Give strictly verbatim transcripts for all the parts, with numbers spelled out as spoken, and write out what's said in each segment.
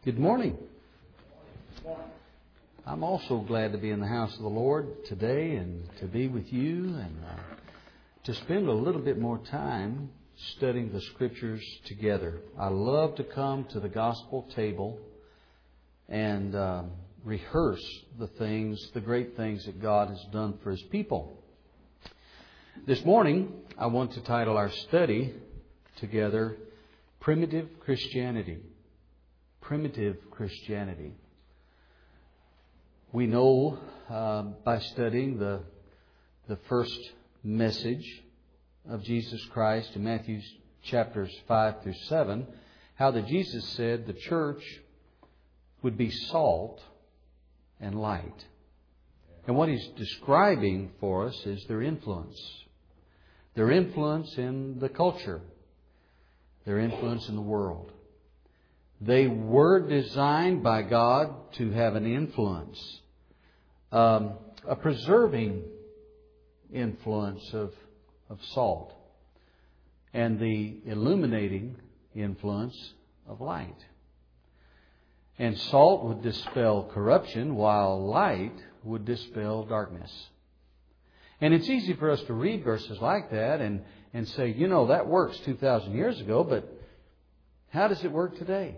Good morning. I'm also glad to be in the house of the Lord today and to be with you and uh, to spend a little bit more time studying the Scriptures together. I love to come to the gospel table and uh, rehearse the things, the great things that God has done for His people. This morning, I want to title our study together, Primitive Christianity. Primitive Christianity. We know uh, by studying the the first message of Jesus Christ in Matthew chapters five through seven, how that Jesus said the church would be salt and light. And what He's describing for us is their influence. Their influence in the culture. Their influence in the world. They were designed by God to have an influence, um, a preserving influence of, of salt, and the illuminating influence of light. And salt would dispel corruption, while light would dispel darkness. And it's easy for us to read verses like that and, and say, you know, that works two thousand years ago, but how does it work today?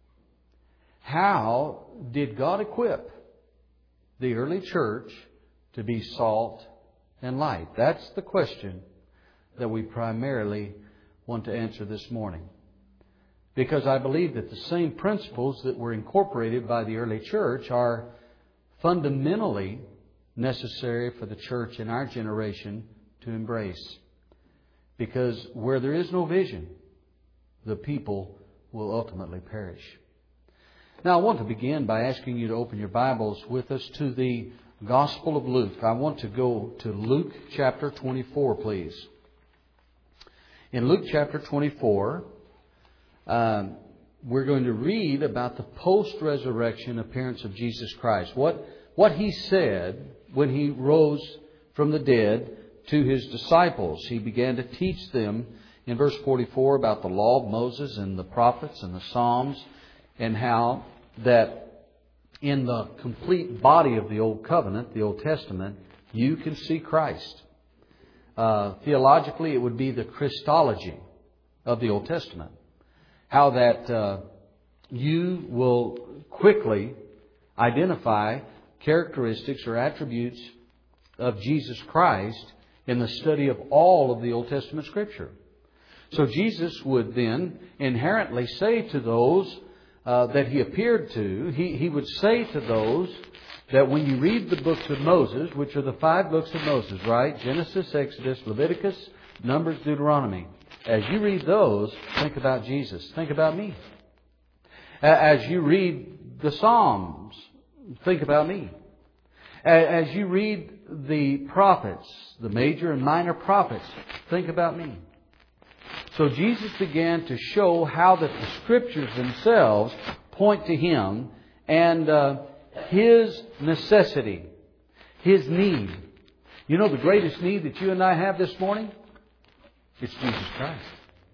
How did God equip the early church to be salt and light? That's the question that we primarily want to answer this morning. Because I believe that the same principles that were incorporated by the early church are fundamentally necessary for the church in our generation to embrace. Because where there is no vision, the people will ultimately perish. Now, I want to begin by asking you to open your Bibles with us to the Gospel of Luke. I want to go to Luke chapter twenty-four, please. In Luke chapter twenty-four, um, we're going to read about the post-resurrection appearance of Jesus Christ. What, what He said when He rose from the dead to His disciples. He began to teach them in verse forty-four about the law of Moses and the prophets and the Psalms, and how that in the complete body of the Old Covenant, the Old Testament, you can see Christ. Uh, theologically, it would be the Christology of the Old Testament. How that uh, you will quickly identify characteristics or attributes of Jesus Christ in the study of all of the Old Testament Scripture. So Jesus would then inherently say to those uh, that He appeared to, he, he would say to those that when you read the books of Moses, which are the five books of Moses, right? Genesis, Exodus, Leviticus, Numbers, Deuteronomy. As you read those, think about Jesus. Think about me. As you read the Psalms, think about me. As you read the prophets, the major and minor prophets, think about me. So Jesus began to show how that the Scriptures themselves point to Him and uh, His necessity, His need. You know the greatest need that you and I have this morning? It's Jesus Christ.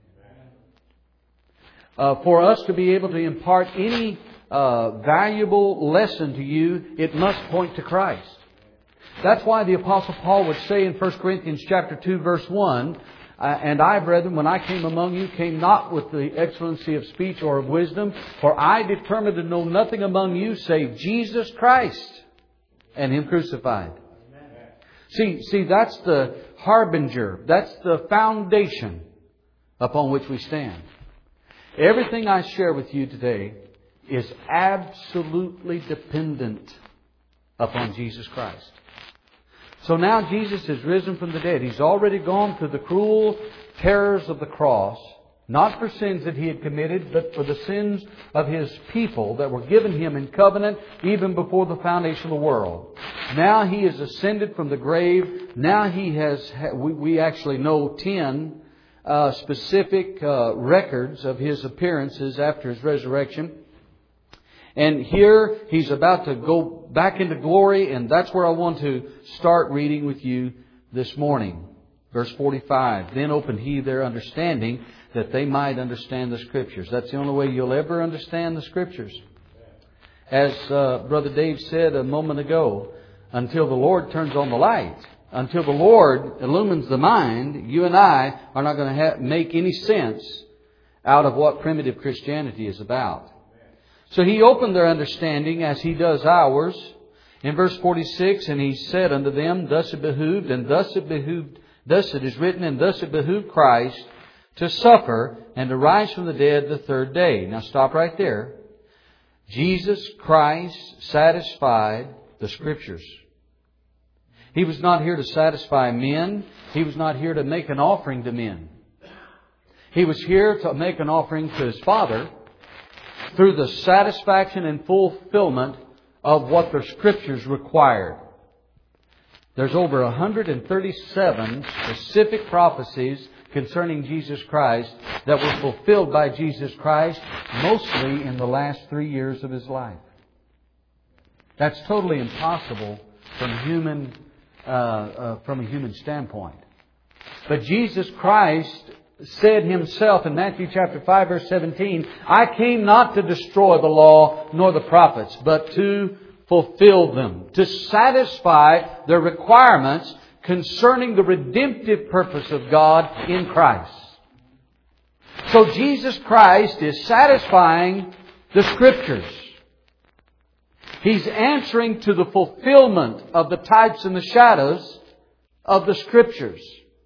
Uh, for us to be able to impart any uh, valuable lesson to you, it must point to Christ. That's why the Apostle Paul would say in First Corinthians chapter two, verse one, Uh, and I, brethren, when I came among you, came not with the excellency of speech or of wisdom, for I determined to know nothing among you save Jesus Christ and Him crucified. Amen. See, see, that's the harbinger. That's the foundation upon which we stand. Everything I share with you today is absolutely dependent upon Jesus Christ. So now Jesus is risen from the dead. He's already gone through the cruel terrors of the cross, not for sins that He had committed, but for the sins of His people that were given Him in covenant even before the foundation of the world. Now He is ascended from the grave. Now He has, we, we actually know ten uh, specific uh, records of His appearances after His resurrection. And here He's about to go back into glory, and that's where I want to start reading with you this morning. Verse forty-five, then opened He their understanding that they might understand the Scriptures. That's the only way you'll ever understand the Scriptures. as uh, Brother Dave said a moment ago, until the Lord turns on the light, until the Lord illumines the mind, you and I are not going to have, make any sense out of what primitive Christianity is about. So He opened their understanding as He does ours. In verse forty-six, and He said unto them, thus it behooved, and thus it behooved, thus it is written, and thus it behooved Christ to suffer and to rise from the dead the third day. Now stop right there. Jesus Christ satisfied the Scriptures. He was not here to satisfy men. He was not here to make an offering to men. He was here to make an offering to His Father through the satisfaction and fulfillment of what the Scriptures required. There's over one hundred thirty-seven specific prophecies concerning Jesus Christ that were fulfilled by Jesus Christ, mostly in the last three years of His life. That's totally impossible from human, uh, uh, from a human standpoint. But Jesus Christ said Himself in Matthew chapter five, verse seventeen, I came not to destroy the law nor the prophets, but to fulfill them, to satisfy the requirements concerning the redemptive purpose of God in Christ. So Jesus Christ is satisfying the Scriptures. He's answering to the fulfillment of the types and the shadows of the Scriptures.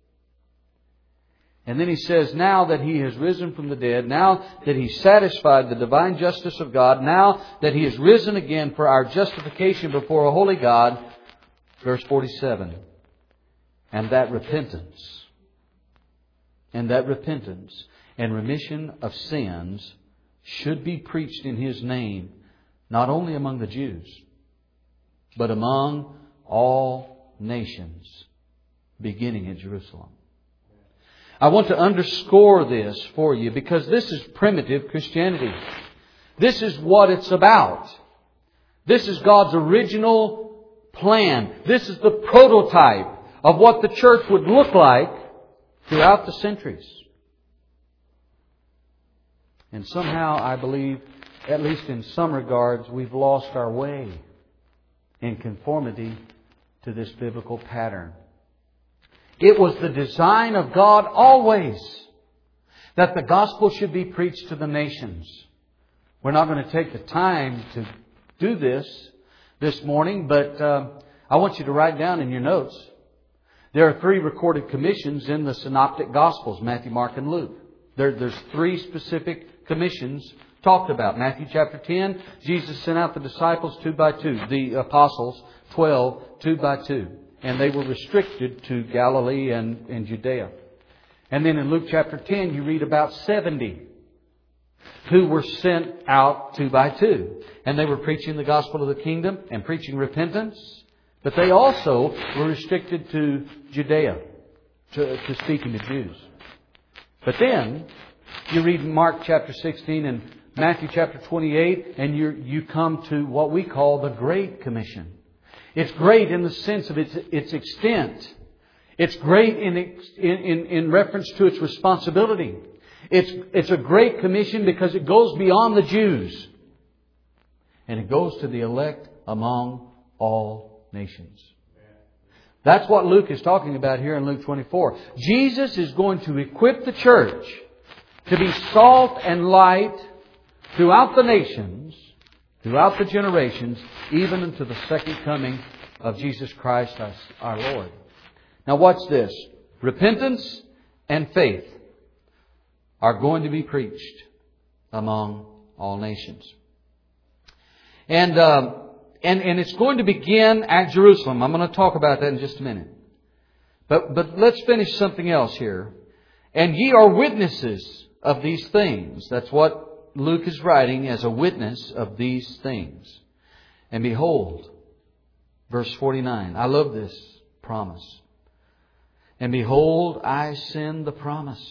And then He says, now that He has risen from the dead, now that He's satisfied the divine justice of God, now that He has risen again for our justification before a holy God, verse forty-seven, and that repentance, and that repentance and remission of sins should be preached in His name, not only among the Jews, but among all nations, beginning at Jerusalem. I want to underscore this for you because this is primitive Christianity. This is what it's about. This is God's original plan. This is the prototype of what the church would look like throughout the centuries. And somehow, I believe, at least in some regards, we've lost our way in conformity to this biblical pattern. It was the design of God always that the gospel should be preached to the nations. We're not going to take the time to do this this morning, but uh, I want you to write down in your notes. There are three recorded commissions in the synoptic gospels, Matthew, Mark, and Luke. There, there's three specific commissions talked about. Matthew chapter ten, Jesus sent out the disciples two by two. The apostles, twelve, two by two. And they were restricted to Galilee and, and Judea. And then in Luke chapter ten, you read about seventy who were sent out two by two. And they were preaching the gospel of the kingdom and preaching repentance. But they also were restricted to Judea, to, to speaking to Jews. But then you read Mark chapter sixteen and Matthew chapter twenty-eight, and you you come to what we call the Great Commission. It's great in the sense of its its extent. It's great in in in reference to its responsibility. It's it's a great commission because it goes beyond the Jews, and it goes to the elect among all nations. That's what Luke is talking about here in Luke twenty-four. Jesus is going to equip the church to be salt and light throughout the nations, throughout the generations, even unto the second coming of Jesus Christ our Lord. Now watch this. Repentance and faith are going to be preached among all nations. And, uh, and, and it's going to begin at Jerusalem. I'm going to talk about that in just a minute. But, but let's finish something else here. And ye are witnesses of these things. That's what Luke is writing as a witness of these things. And behold, verse forty-nine. I love this promise. And behold, I send the promise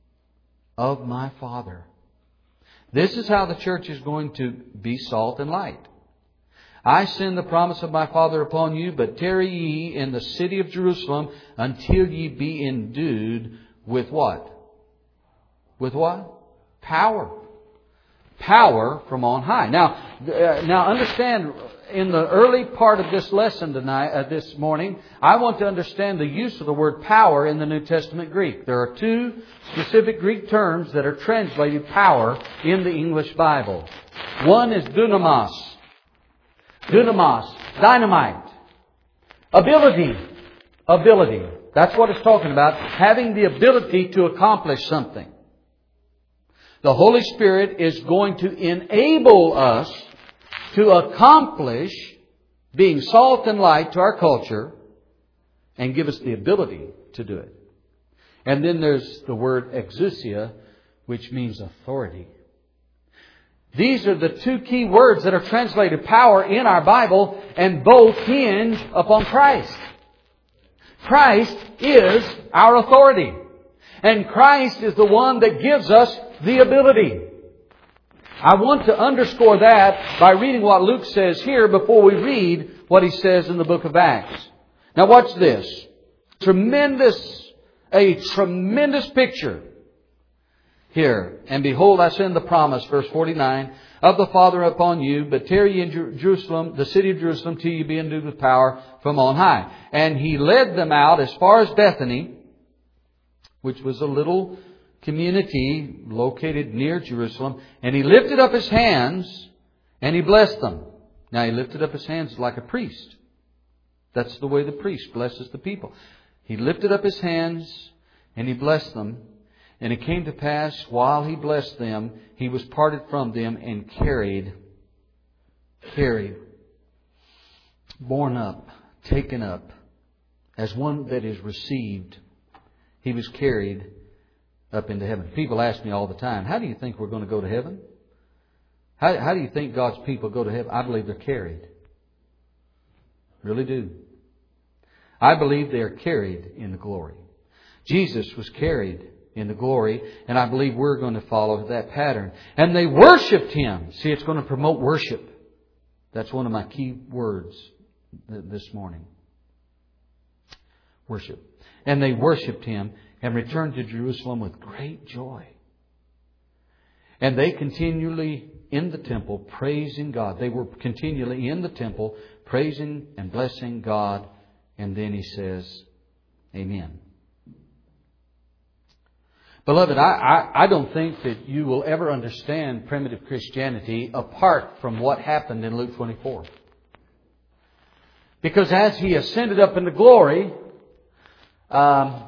of my Father. This is how the church is going to be salt and light. I send the promise of my Father upon you, but tarry ye in the city of Jerusalem until ye be endued with what? With what? Power. power from on high. Now, uh, now understand, in the early part of this lesson tonight, uh, this morning, I want to understand the use of the word power in the New Testament Greek. There are two specific Greek terms that are translated power in the English Bible. One is dunamos. Dunamos, dynamite. Ability. Ability. That's what it's talking about. Having the ability to accomplish something. The Holy Spirit is going to enable us to accomplish being salt and light to our culture and give us the ability to do it. And then there's the word exousia, which means authority. These are the two key words that are translated power in our Bible, and both hinge upon Christ. Christ is our authority. And Christ is the one that gives us the ability. I want to underscore that by reading what Luke says here before we read what he says in the book of Acts. Now watch this. Tremendous, a tremendous picture here. And behold, I send the promise, verse forty-nine, of the Father upon you, but tarry in Jer- Jerusalem, the city of Jerusalem, till you be endued with power from on high. And He led them out as far as Bethany, which was a little community located near Jerusalem. And He lifted up His hands and He blessed them. Now He lifted up His hands like a priest. That's the way the priest blesses the people. He lifted up His hands and He blessed them. And it came to pass, while He blessed them, He was parted from them and carried, carried, borne up, taken up, as one that is received. He was carried up into heaven. People ask me all the time, how do you think we're going to go to heaven? How, how do you think God's people go to heaven? I believe they're carried. Really do. I believe they are carried in the glory. Jesus was carried in the glory, and I believe we're going to follow that pattern. And they worshipped Him. See, it's going to promote worship. That's one of my key words this morning. Worship. And they worshipped Him and returned to Jerusalem with great joy. And they continually in the temple praising God. They were continually in the temple praising and blessing God. And then He says, Amen. Beloved, I, I, I don't think that you will ever understand primitive Christianity apart from what happened in Luke twenty-four. Because as He ascended up into glory, um,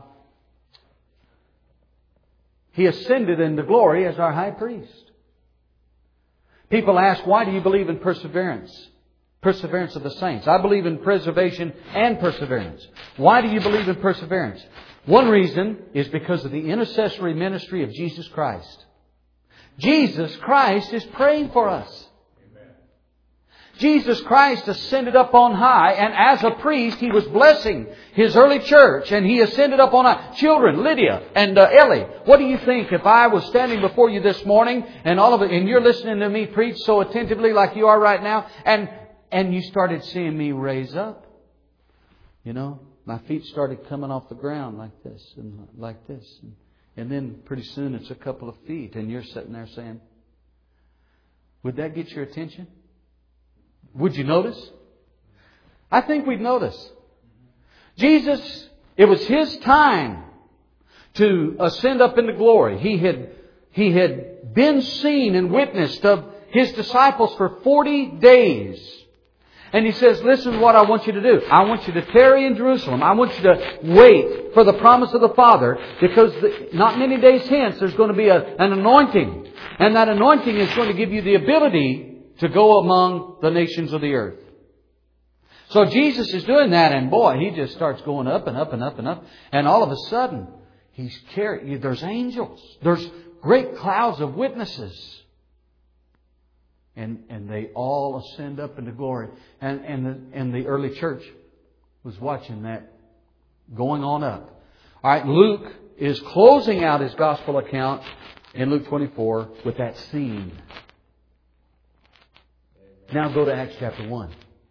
He ascended into glory as our high priest. People ask, why do you believe in perseverance? Perseverance of the saints. I believe in preservation and perseverance. Why do you believe in perseverance? One reason is because of the intercessory ministry of Jesus Christ. Jesus Christ is praying for us. Amen. Jesus Christ ascended up on high, and as a priest, He was blessing His early church, and He ascended up on high. Children, Lydia and uh, Ellie, what do you think if I was standing before you this morning, and all of it, and you're listening to me preach so attentively like you are right now, and and you started seeing me raise up? You know? My feet started coming off the ground like this and like this. And, and then pretty soon it's a couple of feet. And you're sitting there saying, would that get your attention? Would you notice? I think we'd notice. Jesus, it was His time to ascend up into glory. He had, he had been seen and witnessed of His disciples for forty days. And He says, listen, what I want you to do. I want you to tarry in Jerusalem. I want you to wait for the promise of the Father, because the, not many days hence there's going to be a, an anointing. And that anointing is going to give you the ability to go among the nations of the earth. So Jesus is doing that, and boy, He just starts going up and up and up and up. And all of a sudden, He's carried. There's angels. There's great clouds of witnesses. And and they all ascend up into glory. And and the, and the early church was watching that going on up. All right, Luke is closing out his gospel account in Luke twenty-four with that scene. Now go to Acts chapter one.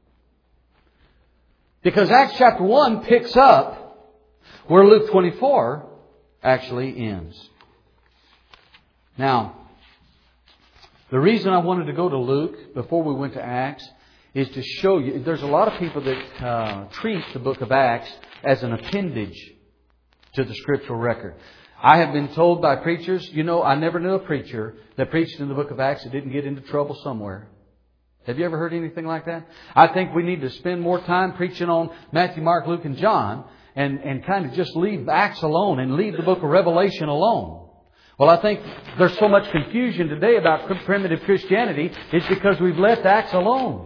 Because Acts chapter one picks up where Luke twenty-four actually ends. Now, The reason I wanted to go to Luke before we went to Acts is to show you, there's a lot of people that uh, treat the book of Acts as an appendage to the scriptural record. I have been told by preachers, you know, I never knew a preacher that preached in the book of Acts that didn't get into trouble somewhere. Have you ever heard anything like that? I think we need to spend more time preaching on Matthew, Mark, Luke, and John and, and kind of just leave Acts alone and leave the book of Revelation alone. Well, I think there's so much confusion today about primitive Christianity. It's because we've left Acts alone.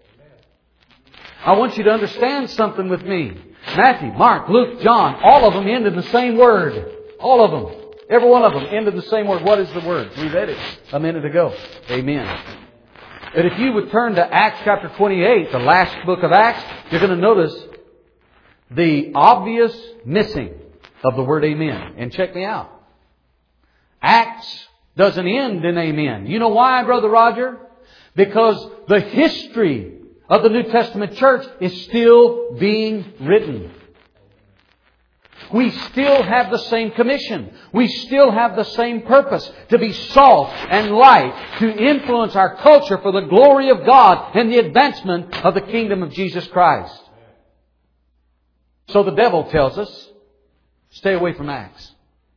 I want you to understand something with me. Matthew, Mark, Luke, John, all of them end in the same word. All of them. Every one of them end in the same word. What is the word? We read it a minute ago. Amen. But if you would turn to Acts chapter twenty-eight, the last book of Acts, you're going to notice the obvious missing of the word amen. And check me out. Acts doesn't end in amen. You know why, Brother Roger? Because the history of the New Testament church is still being written. We still have the same commission. We still have the same purpose, to be salt and light, to influence our culture for the glory of God and the advancement of the kingdom of Jesus Christ. So the devil tells us, stay away from Acts.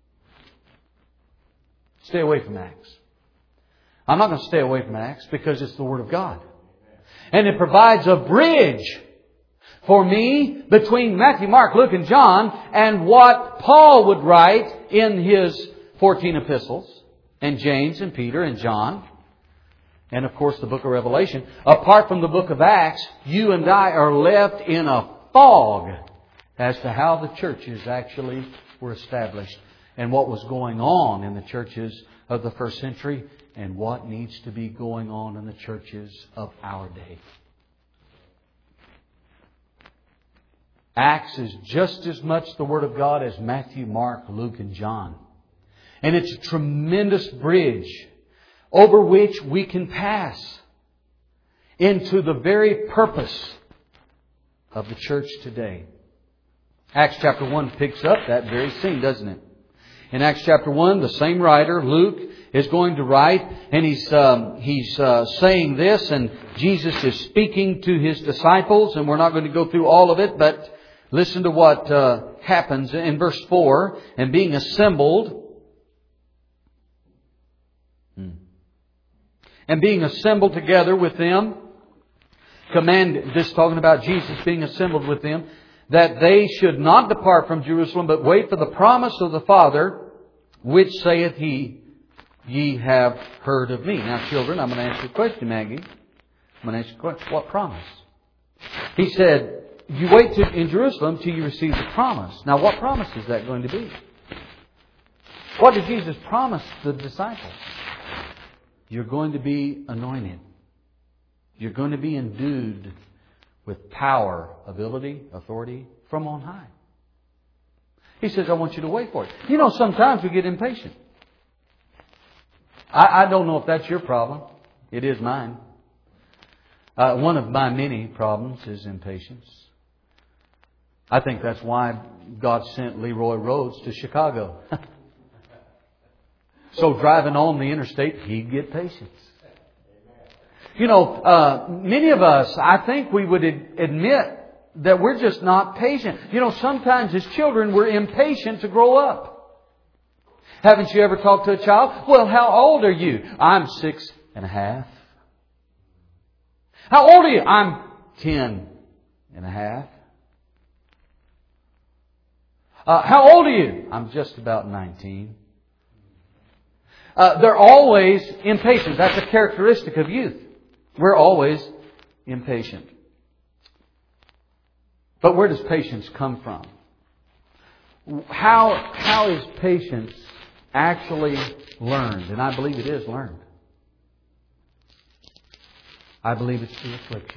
Stay away from Acts. I'm not going to stay away from Acts because it's the Word of God. And it provides a bridge for me between Matthew, Mark, Luke, and John and what Paul would write in his fourteen epistles, and James and Peter and John, and of course the book of Revelation. Apart from the book of Acts, you and I are left in a fog as to how the churches actually were established and what was going on in the churches of the first century and what needs to be going on in the churches of our day. Acts is just as much the Word of God as Matthew, Mark, Luke, and John. And it's a tremendous bridge over which we can pass into the very purpose of the church today. Acts chapter one picks up that very scene, doesn't it? In Acts chapter one, the same writer, Luke, is going to write, and he's um, he's uh, saying this, and Jesus is speaking to His disciples, and we're not going to go through all of it, but listen to what uh, happens in verse four. And being assembled, hmm, and being assembled together with them, command, this talking about Jesus being assembled with them, that they should not depart from Jerusalem, but wait for the promise of the Father, which saith He, ye have heard of me. Now, children, I'm going to answer a question, Maggie. I'm going to ask you a question. What promise? He said, you wait to, in Jerusalem till you receive the promise. Now, what promise is that going to be? What did Jesus promise the disciples? You're going to be anointed. You're going to be endued with power, ability, authority from on high. He says, I want you to wait for it. You know, sometimes we get impatient. I, I don't know if that's your problem. It is mine. Uh, one of my many problems is impatience. I think that's why God sent Leroy Rhodes to Chicago. So driving on the interstate, he'd get patience. You know, uh, many of us, I think we would admit that we're just not patient. You know, sometimes as children, we're impatient to grow up. Haven't you ever talked to a child? Well, how old are you? I'm six and a half. How old are you? I'm ten and a half. Uh, how old are you? I'm just about nineteen. Uh, they're always impatient. That's a characteristic of youth. We're always impatient. But where does patience come from? How, how is patience actually learned? And I believe it is learned. I believe it's through affliction.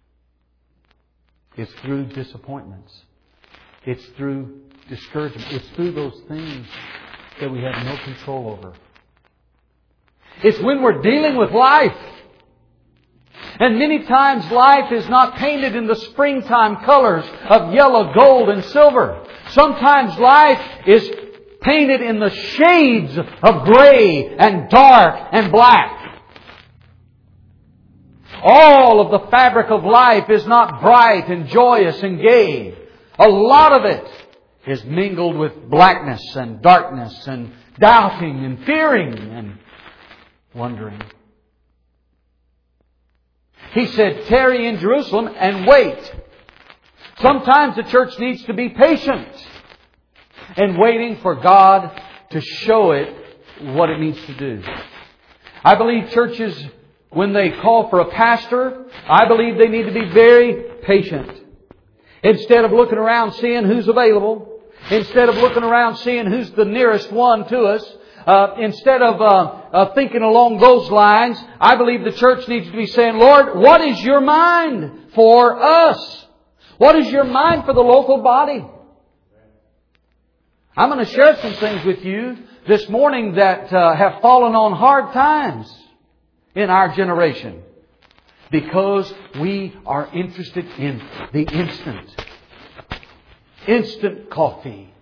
It's through disappointments. It's through discouragement. It's through those things that we have no control over. It's when we're dealing with life. And many times life is not painted in the springtime colors of yellow, gold, and silver. Sometimes life is painted in the shades of gray and dark and black. All of the fabric of life is not bright and joyous and gay. A lot of it is mingled with blackness and darkness and doubting and fearing and wondering. He said, tarry in Jerusalem and wait. Sometimes the church needs to be patient and waiting for God to show it what it needs to do. I believe churches, when they call for a pastor, I believe they need to be very patient. Instead of looking around seeing who's available, instead of looking around seeing who's the nearest one to us, uh, instead of uh, uh, thinking along those lines, I believe the church needs to be saying, Lord, what is your mind for us? What is your mind for the local body? I'm going to share some things with you this morning that uh, have fallen on hard times in our generation because we are interested in the instant. Instant coffee.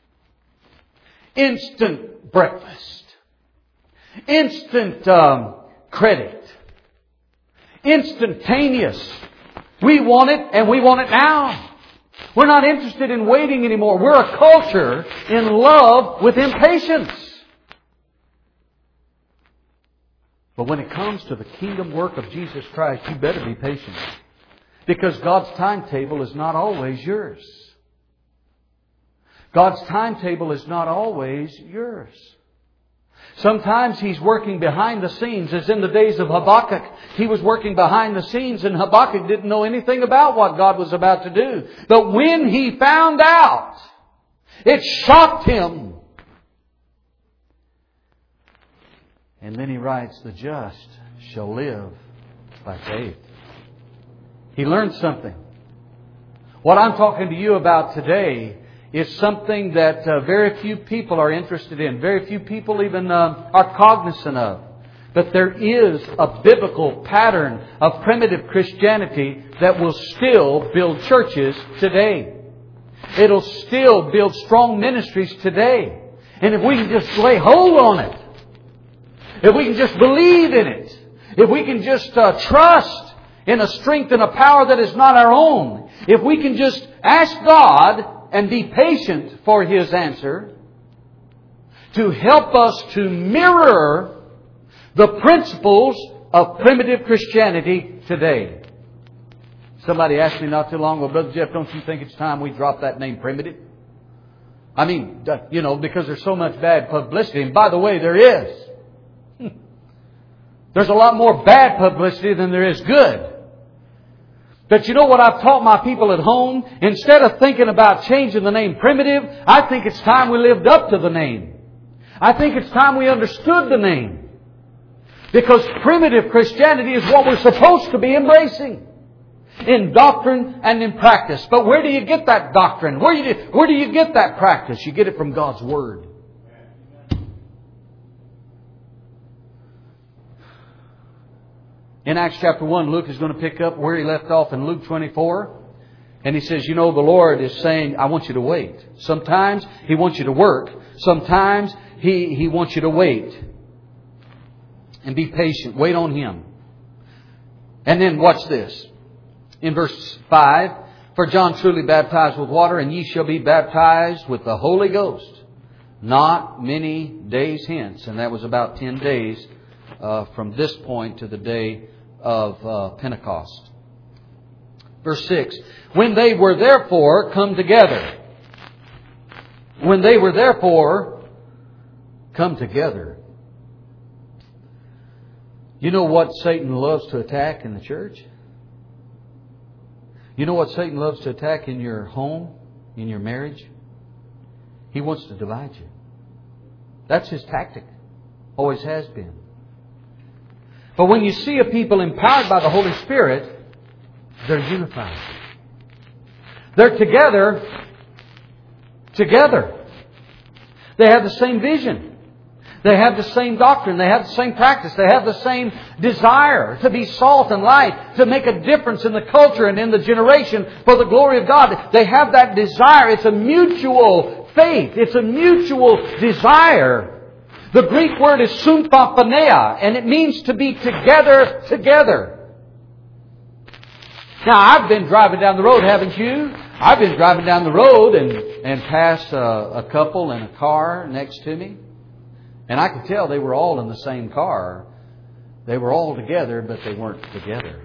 Instant breakfast. Instant um, credit. Instantaneous. We want it and we want it now. We're not interested in waiting anymore. We're a culture in love with impatience. But when it comes to the kingdom work of Jesus Christ, you better be patient. Because God's timetable is not always yours. God's timetable is not always yours. Sometimes He's working behind the scenes, as in the days of Habakkuk. He was working behind the scenes and Habakkuk didn't know anything about what God was about to do. But when he found out, it shocked him. And then he writes, the just shall live by faith. He learned something. What I'm talking to you about today is something that uh, very few people are interested in. Very few people even uh, are cognizant of. But there is a biblical pattern of primitive Christianity that will still build churches today. It'll still build strong ministries today. And if we can just lay hold on it, if we can just believe in it, if we can just uh, trust in a strength and a power that is not our own, if we can just ask God and be patient for His answer to help us to mirror the principles of primitive Christianity today. Somebody asked me not too long ago, Brother Jeff, don't you think it's time we drop that name primitive? I mean, you know, because there's so much bad publicity. And by the way, there is. There's a lot more bad publicity than there is good. But you know what I've taught my people at home? Instead of thinking about changing the name primitive, I think it's time we lived up to the name. I think it's time we understood the name. Because primitive Christianity is what we're supposed to be embracing. In doctrine and in practice. But where do you get that doctrine? Where do you, where do you get that practice? You get it from God's Word. In Acts chapter one, Luke is going to pick up where he left off in Luke twenty-four. And he says, you know, the Lord is saying, I want you to wait. Sometimes He wants you to work. Sometimes He, He wants you to wait. And be patient. Wait on Him. And then watch this. In verse five, for John truly baptized with water, and ye shall be baptized with the Holy Ghost not many days hence. And that was about ten days uh, from this point to the day of uh, Pentecost. Verse six, when they were therefore come together. When they were therefore come together. You know what Satan loves to attack in the church? You know what Satan loves to attack in your home, in your marriage? He wants to divide you. That's his tactic. Always has been. But when you see a people empowered by the Holy Spirit, they're unified. They're together. Together. They have the same vision. They have the same doctrine. They have the same practice. They have the same desire to be salt and light, to make a difference in the culture and in the generation for the glory of God. They have that desire. It's a mutual faith. It's a mutual desire. The Greek word is symphophonea, and it means to be together, together. Now, I've been driving down the road, haven't you? I've been driving down the road and, and passed a, a couple in a car next to me. And I could tell they were all in the same car. They were all together, but they weren't together.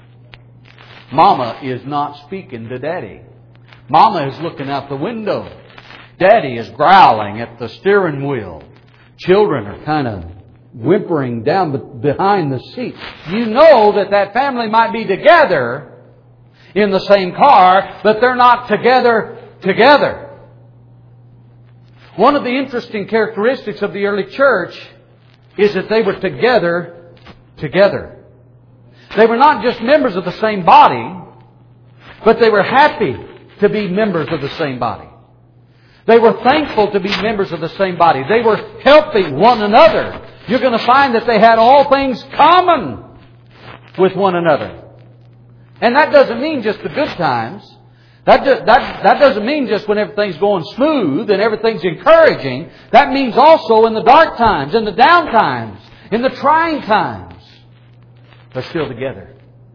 Mama is not speaking to Daddy. Mama is looking out the window. Daddy is growling at the steering wheel. Children are kind of whimpering down behind the seat. You know that that family might be together in the same car, but they're not together together. One of the interesting characteristics of the early church is that they were together together. They were not just members of the same body, but they were happy to be members of the same body. They were thankful to be members of the same body. They were helping one another. You're going to find that they had all things common with one another. And that doesn't mean just the good times. That, do, that, that doesn't mean just when everything's going smooth and everything's encouraging. That means also in the dark times, in the down times, in the trying times. They're still together.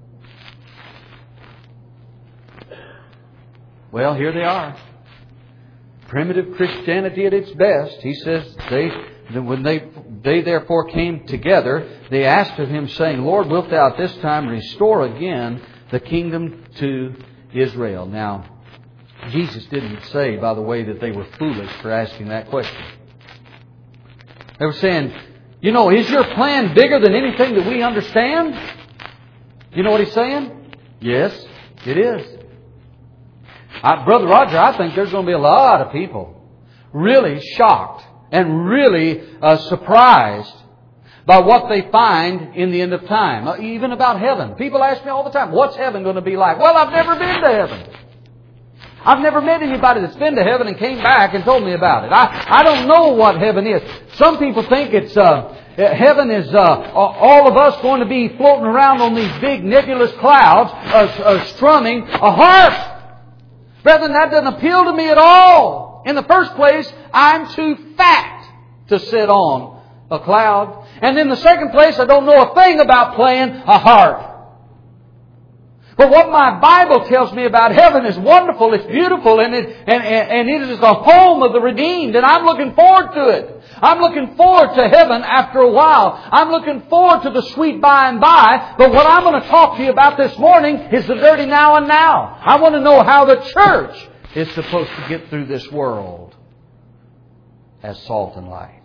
Well, here they are. Primitive Christianity at its best. He says they, when they, they therefore came together, they asked of Him, saying, Lord, wilt Thou at this time restore again the kingdom to Israel? Now, Jesus didn't say, by the way, that they were foolish for asking that question. They were saying, you know, is your plan bigger than anything that we understand? You know what He's saying? Yes, it is. I, Brother Roger, I think there's going to be a lot of people really shocked and really uh, surprised by what they find in the end of time. Uh, even about heaven. People ask me all the time, what's heaven going to be like? Well, I've never been to heaven. I've never met anybody that's been to heaven and came back and told me about it. I, I don't know what heaven is. Some people think it's uh, heaven is uh, all of us going to be floating around on these big nebulous clouds uh, uh, strumming a harp. Brethren, that doesn't appeal to me at all. In the first place, I'm too fat to sit on a cloud. And in the second place, I don't know a thing about playing a harp. But what my Bible tells me about heaven is wonderful, it's beautiful, and it, and, and it is the home of the redeemed. And I'm looking forward to it. I'm looking forward to heaven after a while. I'm looking forward to the sweet by and by. But what I'm going to talk to you about this morning is the dirty now and now. I want to know how the church is supposed to get through this world as salt and light.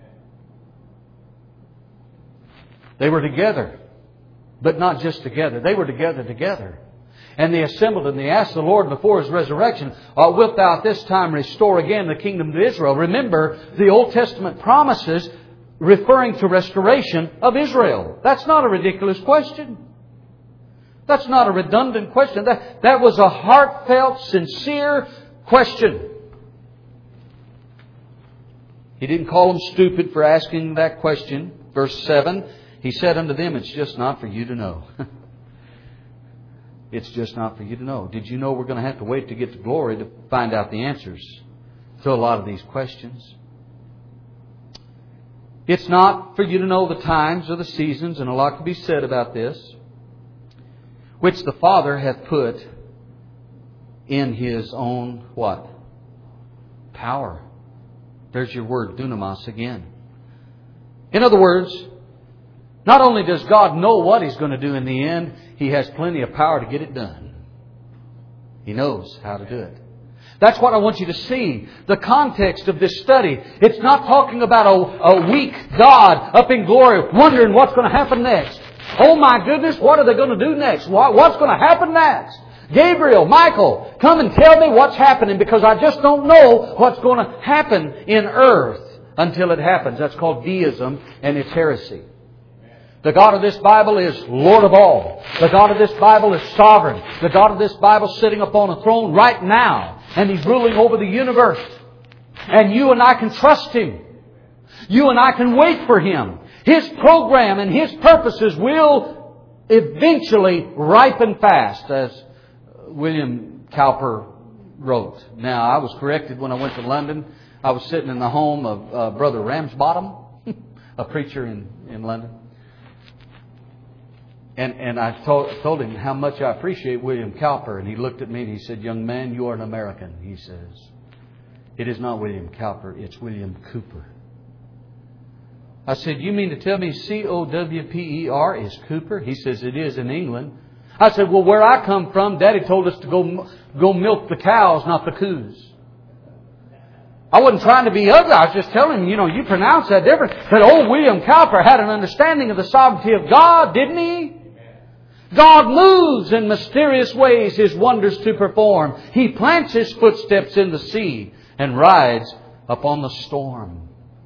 They were together. But not just together. They were together together. And they assembled and they asked the Lord before His resurrection, uh, wilt Thou at this time restore again the kingdom to Israel? Remember, the Old Testament promises referring to restoration of Israel. That's not a ridiculous question. That's not a redundant question. That, that was a heartfelt, sincere question. He didn't call them stupid for asking that question. Verse seven. He said unto them, it's just not for you to know. It's just not for you to know. Did you know we're going to have to wait to get to glory to find out the answers to a lot of these questions? It's not for you to know the times or the seasons, and a lot can be said about this, which the Father hath put in His own what? Power. There's your word, dunamis, again. In other words, not only does God know what He's going to do in the end, He has plenty of power to get it done. He knows how to do it. That's what I want you to see. The context of this study. It's not talking about a, a weak God up in glory wondering what's going to happen next. Oh my goodness, what are they going to do next? What, what's going to happen next? Gabriel, Michael, come and tell me what's happening, because I just don't know what's going to happen in earth until it happens. That's called deism, and it's heresy. The God of this Bible is Lord of all. The God of this Bible is sovereign. The God of this Bible is sitting upon a throne right now. And He's ruling over the universe. And you and I can trust Him. You and I can wait for Him. His program and His purposes will eventually ripen fast, as William Cowper wrote. Now, I was corrected when I went to London. I was sitting in the home of uh, Brother Ramsbottom, a preacher in, in London. And, and I told, told him how much I appreciate William Cowper. And he looked at me and he said, "Young man, you are an American." He says, "It is not William Cowper, it's William Cooper." I said, "You mean to tell me C O W P E R is Cooper?" He says, "It is in England." I said, "Well, where I come from, Daddy told us to go go milk the cows, not the coos." I wasn't trying to be ugly. I was just telling him, you know, you pronounce that different. But old William Cowper had an understanding of the sovereignty of God, didn't he? God moves in mysterious ways His wonders to perform. He plants His footsteps in the sea and rides upon the storm.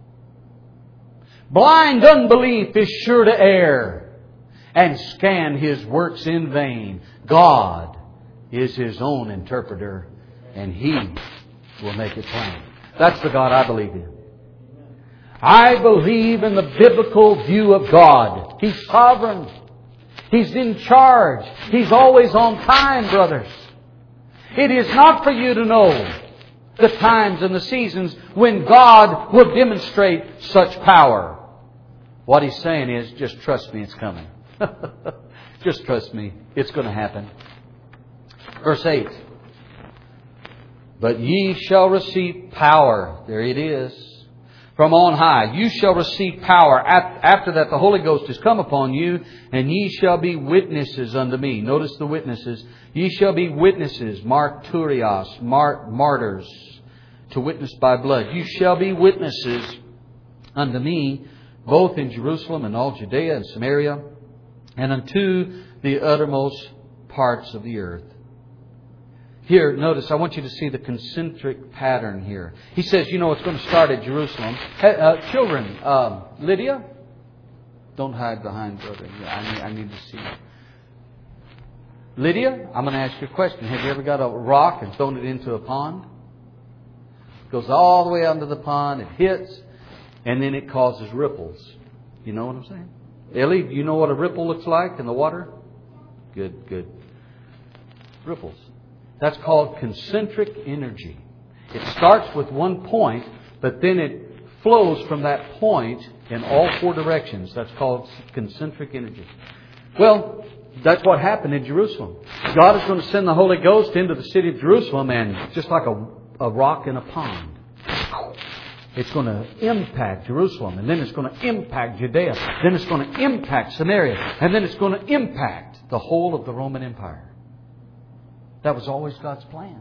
Blind unbelief is sure to err and scan His works in vain. God is His own interpreter, and He will make it plain. That's the God I believe in. I believe in the biblical view of God. He's sovereign. He's in charge. He's always on time, brothers. It is not for you to know the times and the seasons when God will demonstrate such power. What He's saying is, just trust me, it's coming. Just trust me, it's going to happen. Verse eight. "But ye shall receive power." There it is. "From on high. You shall receive power. After that the Holy Ghost is come upon you, and ye shall be witnesses unto me." Notice the witnesses. "Ye shall be witnesses," martyrios, mart, martyrs, to witness by blood. "You shall be witnesses unto me, both in Jerusalem and all Judea and Samaria, and unto the uttermost parts of the earth." Here, notice, I want you to see the concentric pattern here. He says, you know, it's going to start at Jerusalem. Hey, uh, children, um, Lydia, don't hide behind brother. I need, I need to see you. Lydia, I'm going to ask you a question. Have you ever got a rock and thrown it into a pond? It goes all the way under the pond, it hits, and then it causes ripples. You know what I'm saying? Ellie, do you know what a ripple looks like in the water? Good, good. Ripples. That's called concentric energy. It starts with one point, but then it flows from that point in all four directions. That's called concentric energy. Well, that's what happened in Jerusalem. God is going to send the Holy Ghost into the city of Jerusalem, and just like a, a rock in a pond, it's going to impact Jerusalem, and then it's going to impact Judea, then it's going to impact Samaria, and then it's going to impact the whole of the Roman Empire. That was always God's plan.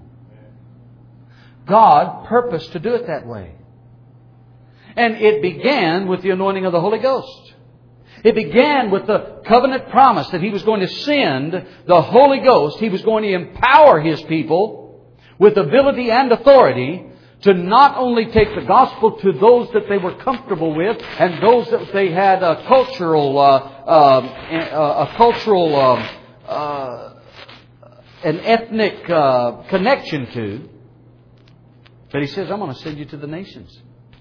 God purposed to do it that way. And it began with the anointing of the Holy Ghost. It began with the covenant promise that He was going to send the Holy Ghost. He was going to empower His people with ability and authority to not only take the gospel to those that they were comfortable with and those that they had a cultural, uh, uh, a cultural, uh, uh, an ethnic uh, connection to. But He says, I'm going to send you to the nations.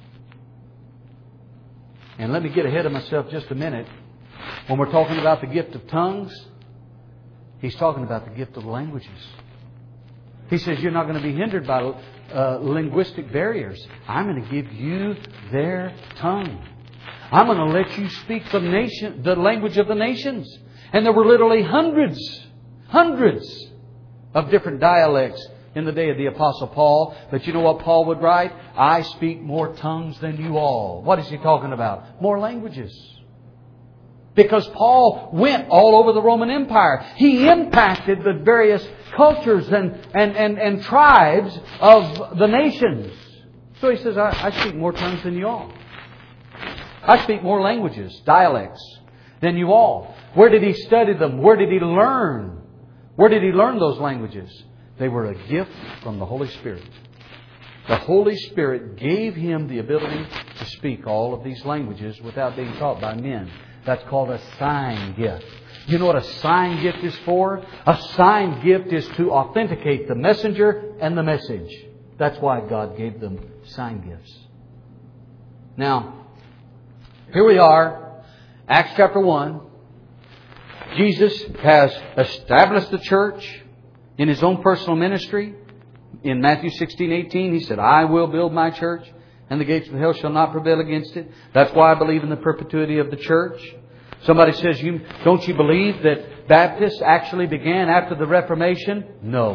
And let me get ahead of myself just a minute. When we're talking about the gift of tongues, He's talking about the gift of languages. He says you're not going to be hindered by uh, linguistic barriers. I'm going to give you their tongue. I'm going to let you speak the nation, the language of the nations. And there were literally hundreds, hundreds of different dialects in the day of the Apostle Paul. But you know what Paul would write? I speak more tongues than you all. What is he talking about? More languages. Because Paul went all over the Roman Empire. He impacted the various cultures and, and, and, and tribes of the nations. So he says, I, I speak more tongues than you all. I speak more languages, dialects, than you all. Where did he study them? Where did he learn? Where did he learn those languages? They were a gift from the Holy Spirit. The Holy Spirit gave him the ability to speak all of these languages without being taught by men. That's called a sign gift. You know what a sign gift is for? A sign gift is to authenticate the messenger and the message. That's why God gave them sign gifts. Now, here we are, Acts chapter one. Jesus has established the church in His own personal ministry. In Matthew sixteen eighteen, He said, I will build my church, and the gates of hell shall not prevail against it. That's why I believe in the perpetuity of the church. Somebody says, "You don't you believe that Baptists actually began after the Reformation?" No.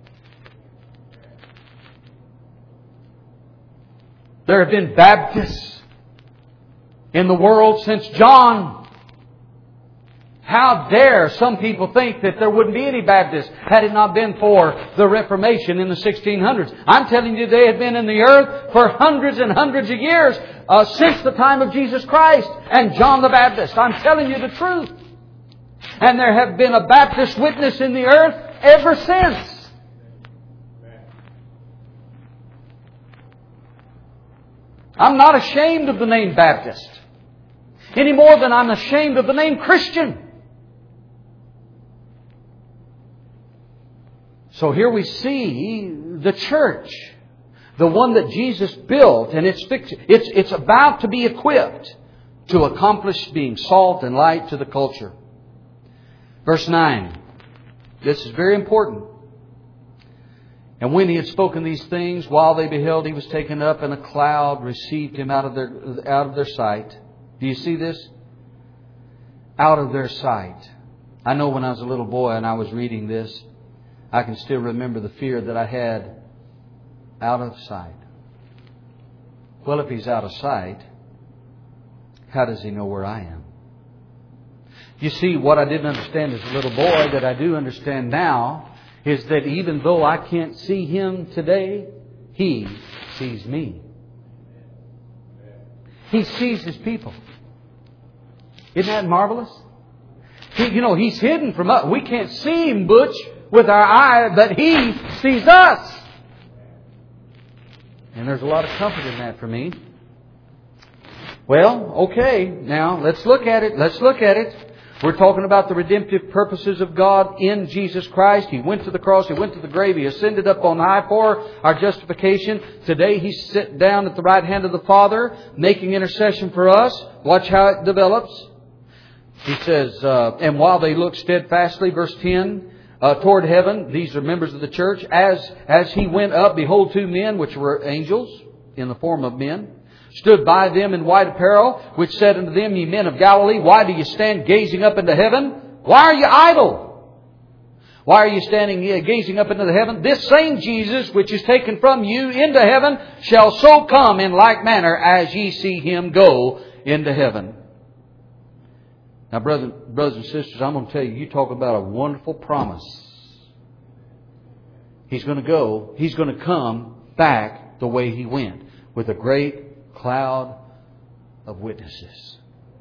There have been Baptists in the world since John. How dare some people think that there wouldn't be any Baptists had it not been for the Reformation in the sixteen hundreds. I'm telling you, they had been in the earth for hundreds and hundreds of years, uh, since the time of Jesus Christ and John the Baptist. I'm telling you the truth. And there have been a Baptist witness in the earth ever since. I'm not ashamed of the name Baptist any more than I'm ashamed of the name Christian. So here we see the church, the one that Jesus built, and it's fixed, it's it's about to be equipped to accomplish being salt and light to the culture. Verse nine. This is very important. And when He had spoken these things, while they beheld, He was taken up, and a cloud received Him out of their out of their sight. Do you see this? Out of their sight. I know when I was a little boy and I was reading this, I can still remember the fear that I had. Out of sight. Well, if He's out of sight, how does He know where I am? You see, what I didn't understand as a little boy that I do understand now is that even though I can't see Him today, He sees me. He sees His people. Isn't that marvelous? He, you know, He's hidden from us. We can't see Him, Butch, with our eye, but He sees us. And there's a lot of comfort in that for me. Well, okay, now let's look at it. Let's look at it. We're talking about the redemptive purposes of God in Jesus Christ. He went to the cross. He went to the grave. He ascended up on high for our justification. Today He's sit down at the right hand of the Father, making intercession for us. Watch how it develops. He says, uh, and while they looked steadfastly, verse ten, uh, toward heaven, these are members of the church, as, as He went up, behold, two men, which were angels in the form of men, stood by them in white apparel, which said unto them, Ye men of Galilee, why do you stand gazing up into heaven? Why are you idle? Why are you standing gazing up into the heaven? This same Jesus, which is taken from you into heaven, shall so come in like manner as ye see Him go into heaven. Now, brothers, brothers and sisters, I'm going to tell you, you talk about a wonderful promise. He's going to go, He's going to come back the way He went, with a great cloud of witnesses.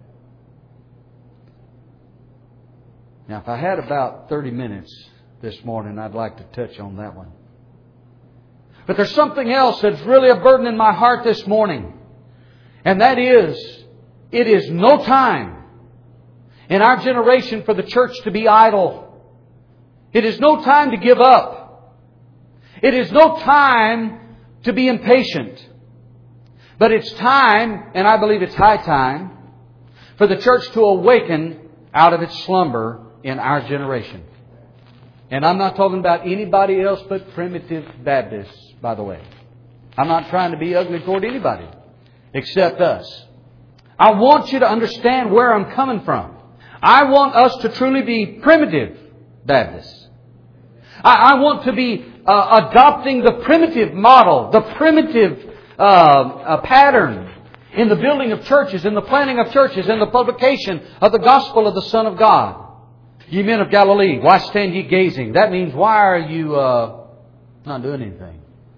Now, if I had about thirty minutes this morning, I'd like to touch on that one. But there's something else that's really a burden in my heart this morning. And that is, it is no time in our generation for the church to be idle. It is no time to give up. It is no time to be impatient. But it's time, and I believe it's high time, for the church to awaken out of its slumber in our generation. And I'm not talking about anybody else but primitive Baptists, by the way. I'm not trying to be ugly toward anybody except us. I want you to understand where I'm coming from. I want us to truly be primitive Baptists. I, I want to be uh, adopting the primitive model, the primitive uh, uh, pattern in the building of churches, in the planting of churches, in the publication of the gospel of the Son of God. Ye men of Galilee, why stand ye gazing? That means, why are you uh, not doing anything?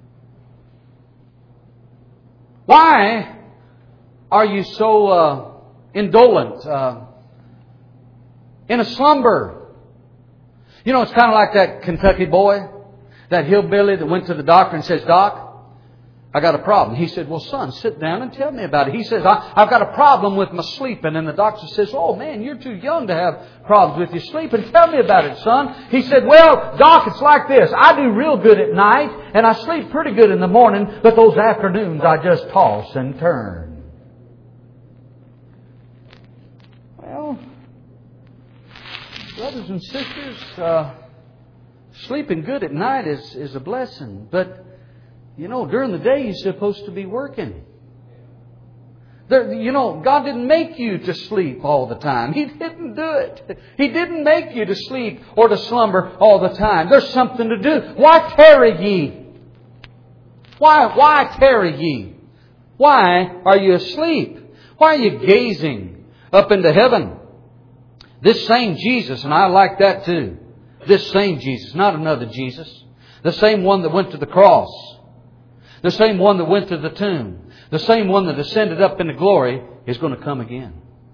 Why are you so uh, indolent, uh, in a slumber? You know, it's kind of like that Kentucky boy, that hillbilly that went to the doctor and says, Doc, I got a problem. He said, well, son, sit down and tell me about it. He says, I, I've got a problem with my sleeping. And the doctor says, oh, man, you're too young to have problems with your sleeping. Tell me about it, son. He said, well, Doc, it's like this. I do real good at night, and I sleep pretty good in the morning, but those afternoons I just toss and turn. Well, brothers and sisters, uh, sleeping good at night is, is a blessing. But, you know, during the day you're supposed to be working. There, you know, God didn't make you to sleep all the time. He didn't do it. He didn't make you to sleep or to slumber all the time. There's something to do. Why tarry ye? Why, why tarry ye? Why are you asleep? Why are you gazing up into heaven? This same Jesus, and I like that too. This same Jesus, not another Jesus. The same one that went to the cross. The same one that went to the tomb. The same one that ascended up into glory is going to come again.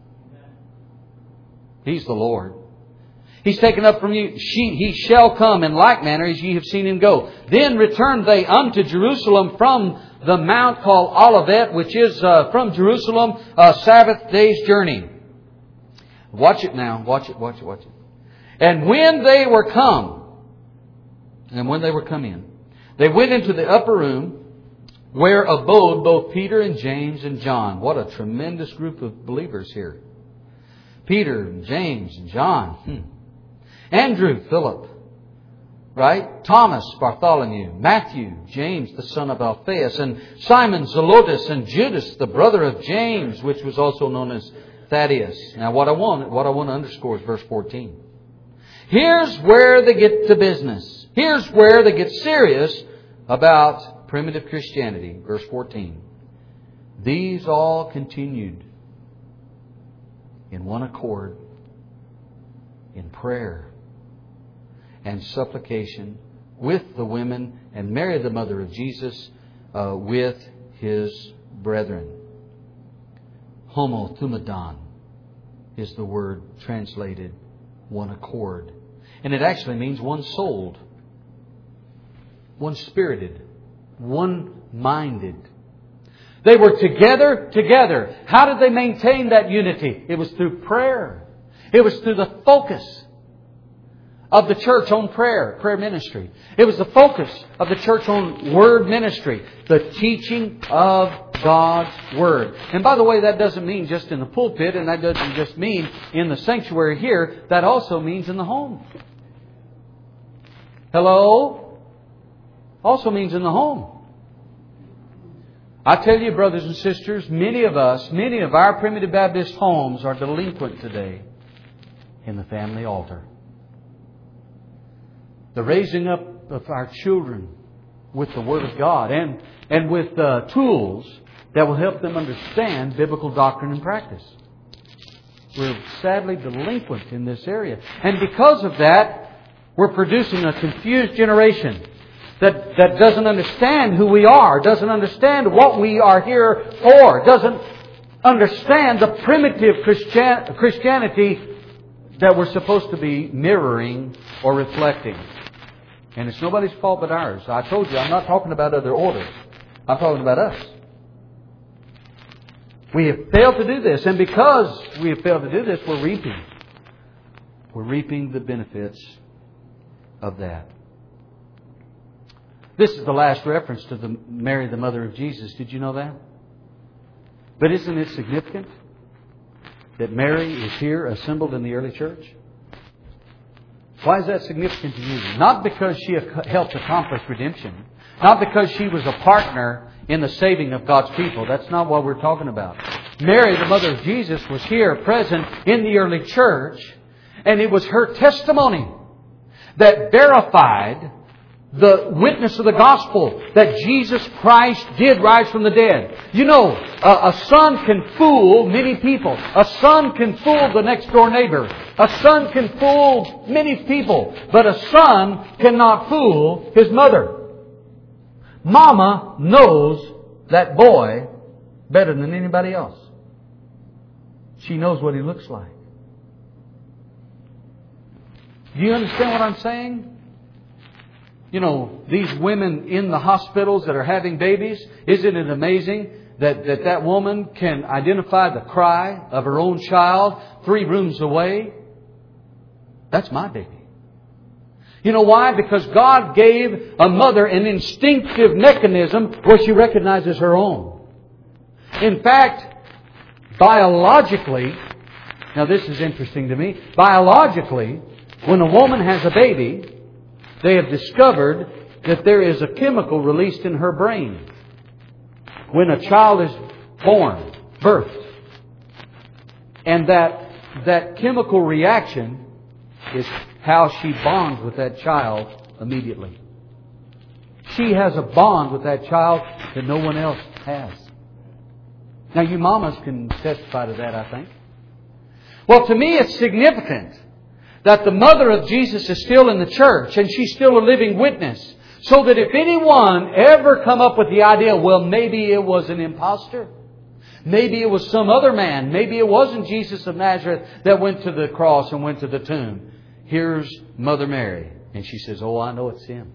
He's the Lord. He's taken up from you. She, he shall come in like manner as ye have seen Him go. Then returned they unto Jerusalem from the mount called Olivet, which is uh, from Jerusalem a Sabbath day's journey. Watch it now. Watch it, watch it, watch it. And when they were come, and when they were come in, they went into the upper room, where abode both Peter and James and John. What a tremendous group of believers here. Peter and James and John. Hmm. Andrew, Philip. Right? Thomas, Bartholomew. Matthew, James, the son of Alphaeus. And Simon, Zelotes, and Judas, the brother of James, which was also known as Thaddeus. Now what I want, what I want to underscore is verse fourteen. Here's where they get to business. Here's where they get serious about primitive Christianity. Verse fourteen. These all continued in one accord, in prayer and supplication with the women, and Mary, the mother of Jesus, uh, with His brethren. Homothumadon is the word translated one accord. And it actually means one-souled, one-spirited, one-minded. They were together, together. How did they maintain that unity? It was through prayer. It was through the focus of the church on prayer, prayer ministry. It was the focus of the church on word ministry, the teaching of God's Word. And by the way, that doesn't mean just in the pulpit, and that doesn't just mean in the sanctuary here. That also means in the home. Hello? Also means in the home. I tell you, brothers and sisters, many of us, many of our Primitive Baptist homes are delinquent today in the family altar. The raising up of our children with the Word of God and, and with uh, tools that will help them understand biblical doctrine and practice. We're sadly delinquent in this area. And because of that, we're producing a confused generation that, that doesn't understand who we are, doesn't understand what we are here for, doesn't understand the primitive Christian, Christianity that we're supposed to be mirroring or reflecting. And it's nobody's fault but ours. I told you, I'm not talking about other orders. I'm talking about us. We have failed to do this. And because we have failed to do this, we're reaping. We're reaping the benefits of that. This is the last reference to the Mary, the mother of Jesus. Did you know that? But isn't it significant that Mary is here assembled in the early church? Why is that significant to you? Not because she helped accomplish redemption. Not because she was a partner in the saving of God's people. That's not what we're talking about. Mary, the mother of Jesus, was here present in the early church. And it was her testimony that verified the witness of the gospel that Jesus Christ did rise from the dead. You know, a, a son can fool many people. A son can fool the next door neighbor. A son can fool many people. But a son cannot fool his mother. Mama knows that boy better than anybody else. She knows what he looks like. Do you understand what I'm saying? You know, these women in the hospitals that are having babies, isn't it amazing that that, that woman can identify the cry of her own child three rooms away? That's my baby. You know why? Because God gave a mother an instinctive mechanism where she recognizes her own. In fact, biologically, now this is interesting to me, biologically, when a woman has a baby, they have discovered that there is a chemical released in her brain when a child is born. birthed. And that, that chemical reaction is how she bonds with that child immediately. She has a bond with that child that no one else has. Now, you mamas can testify to that, I think. Well, to me, it's significant that the mother of Jesus is still in the church and she's still a living witness. So that if anyone ever come up with the idea, well, maybe it was an imposter. Maybe it was some other man. Maybe it wasn't Jesus of Nazareth that went to the cross and went to the tomb. Here's Mother Mary. And she says, oh, I know it's him.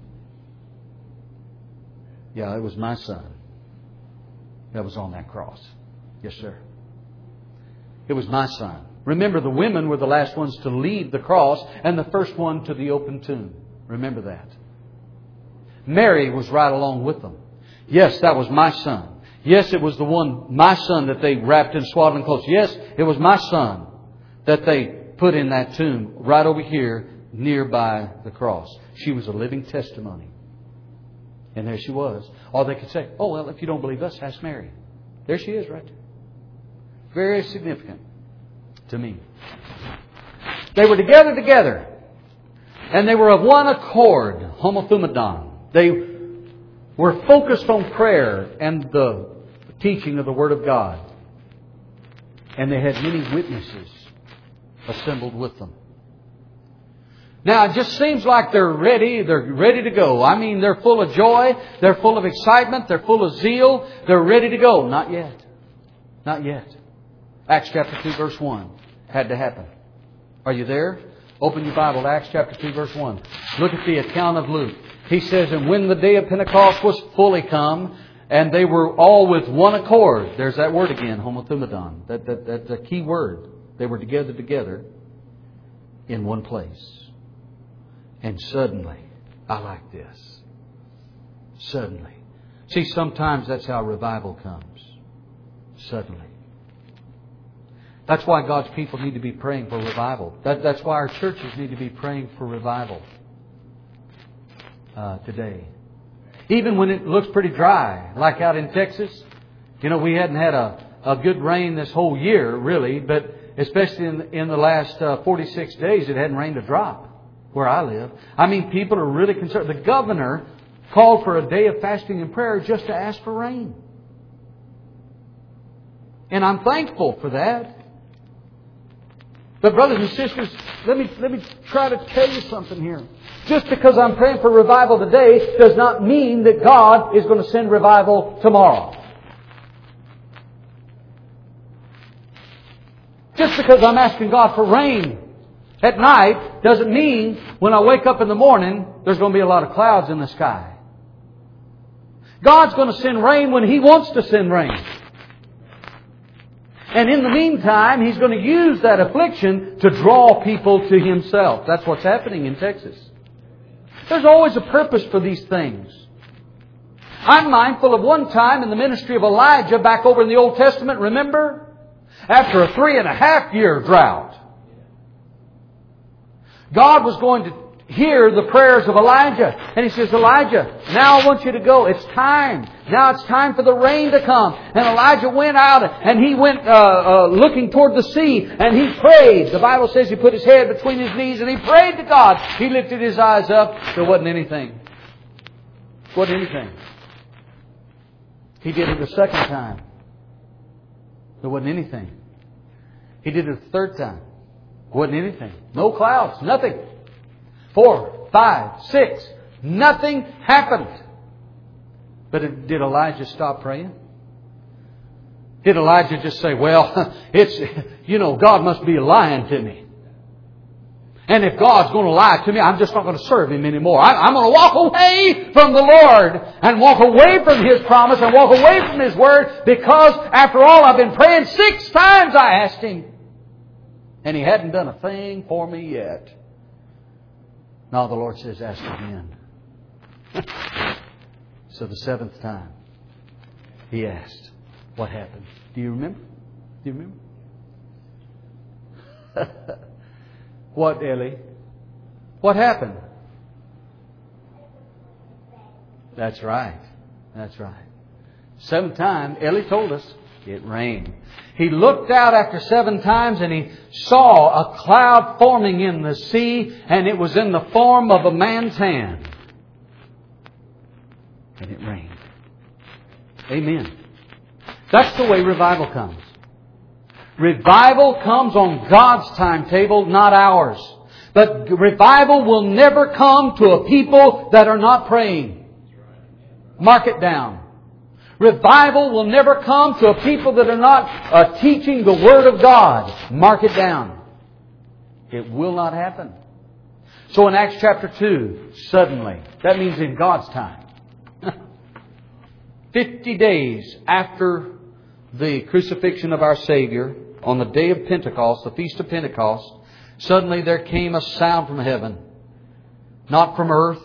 Yeah, it was my son that was on that cross. Yes, sir. It was my son. Remember, the women were the last ones to leave the cross and the first one to the open tomb. Remember that. Mary was right along with them. Yes, that was my son. Yes, it was the one, my son, that they wrapped in swaddling clothes. Yes, it was my son that they put in that tomb right over here nearby the cross. She was a living testimony. And there she was. All they could say, oh, well, if you don't believe us, ask Mary. There she is right there. Very significant to me. They were together together. And they were of one accord. Homothumadon. They were focused on prayer and the teaching of the Word of God. And they had many witnesses assembled with them. Now, it just seems like they're ready. They're ready to go. I mean, they're full of joy. They're full of excitement. They're full of zeal. They're ready to go. Not yet. Not yet. Acts chapter two, verse one. Had to happen. Are you there? Open your Bible to Acts chapter two, verse one. Look at the account of Luke. He says, and when the day of Pentecost was fully come, and they were all with one accord. There's that word again, homothumadon. That, that, that's a key word. They were together together in one place. And suddenly, I like this. Suddenly. See, sometimes that's how revival comes. Suddenly. That's why God's people need to be praying for revival. That, that's why our churches need to be praying for revival uh, today. Even when it looks pretty dry, like out in Texas. You know, we hadn't had a, a good rain this whole year, really, but especially in, in the last uh, forty-six days, it hadn't rained a drop where I live. I mean, people are really concerned. The governor called for a day of fasting and prayer just to ask for rain. And I'm thankful for that. But brothers and sisters, let me, let me try to tell you something here. Just because I'm praying for revival today does not mean that God is going to send revival tomorrow. Just because I'm asking God for rain at night doesn't mean when I wake up in the morning there's going to be a lot of clouds in the sky. God's going to send rain when He wants to send rain. And in the meantime, He's going to use that affliction to draw people to Himself. That's what's happening in Texas. There's always a purpose for these things. I'm mindful of one time in the ministry of Elijah back over in the Old Testament, remember? After a three and a half year drought, God was going to hear the prayers of Elijah. And He says, Elijah, now I want you to go. It's time. Now it's time for the rain to come. And Elijah went out and he went uh, uh, looking toward the sea and he prayed. The Bible says he put his head between his knees and he prayed to God. He lifted his eyes up. There wasn't anything. Wasn't anything. He did it the second time. There wasn't anything. He did it the third time. Wasn't anything. No clouds. Nothing. Four, five, six. Nothing happened. But it, did Elijah stop praying? Did Elijah just say, well, it's, you know, God must be lying to me. And if God's going to lie to me, I'm just not going to serve Him anymore. I, I'm going to walk away from the Lord and walk away from His promise and walk away from His Word because after all, I've been praying six times I asked Him. And He hadn't done a thing for me yet. Now the Lord says, ask again. So the seventh time, He asked. What happened? Do you remember? Do you remember? What, Ellie? What happened? That's right. That's right. Seventh time, Ellie told us. It rained. He looked out after seven times and he saw a cloud forming in the sea, and it was in the form of a man's hand. And it rained. Amen. That's the way revival comes. Revival comes on God's timetable, not ours. But revival will never come to a people that are not praying. Mark it down. Revival will never come to a people that are not uh, teaching the Word of God. Mark it down. It will not happen. So in Acts chapter two, suddenly, that means in God's time, fifty days after the crucifixion of our Savior, on the day of Pentecost, the Feast of Pentecost, suddenly there came a sound from heaven, not from earth,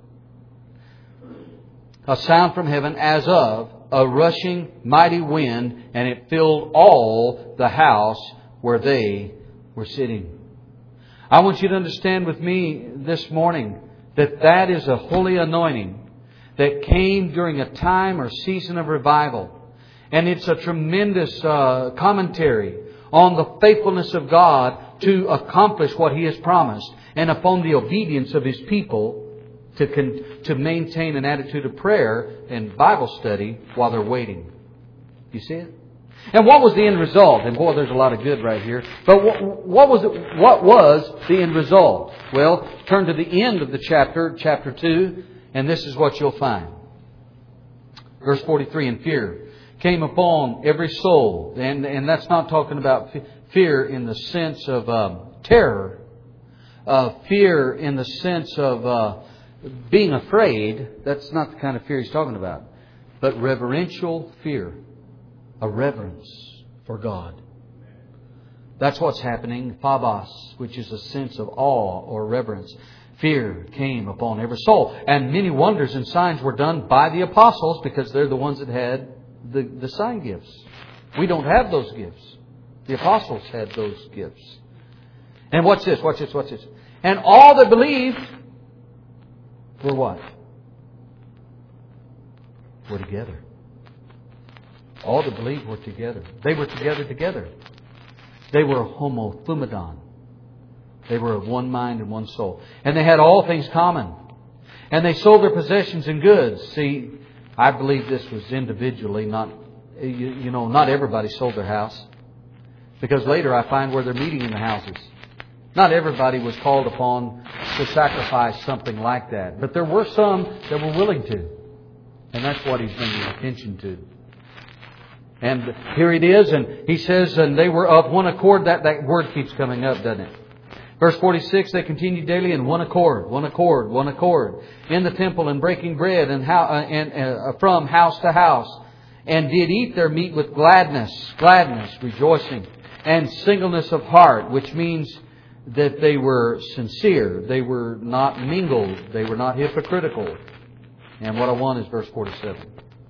a sound from heaven as of a rushing mighty wind, and it filled all the house where they were sitting. I want you to understand with me this morning that that is a holy anointing that came during a time or season of revival. And it's a tremendous uh, commentary on the faithfulness of God to accomplish what He has promised, and upon the obedience of His people to con- to maintain an attitude of prayer and Bible study while they're waiting. You see it? And what was the end result? And boy, there's a lot of good right here. But what, what was it, what was the end result? Well, turn to the end of the chapter, chapter two, and this is what you'll find. Verse forty-three, and fear came upon every soul. And, and that's not talking about fear in the sense of um, terror. Uh, fear in the sense of uh, being afraid. That's not the kind of fear he's talking about. But reverential fear. A reverence for God. That's what's happening. Phobos, which is a sense of awe or reverence. Fear came upon every soul. And many wonders and signs were done by the apostles, because they're the ones that had the, the sign gifts. We don't have those gifts. The apostles had those gifts. And what's this? Watch this, watch this. And all that believed were what? Were together. All that believed were together. They were together together. They were homothumadon. They were of one mind and one soul. And they had all things common. And they sold their possessions and goods. See, I believe this was individually, not, you, you know, not everybody sold their house. Because later I find where they're meeting in the houses. Not everybody was called upon to sacrifice something like that. But there were some that were willing to. And that's what he's bringing attention to. And here it is, and he says, and they were of one accord. That, that word keeps coming up, doesn't it? Verse forty-six, they continued daily in one accord, one accord, one accord, in the temple, and breaking bread, and, how, uh, and uh, from house to house, and did eat their meat with gladness, gladness, rejoicing, and singleness of heart, which means that they were sincere, they were not mingled, they were not hypocritical. And what I want is verse forty-seven.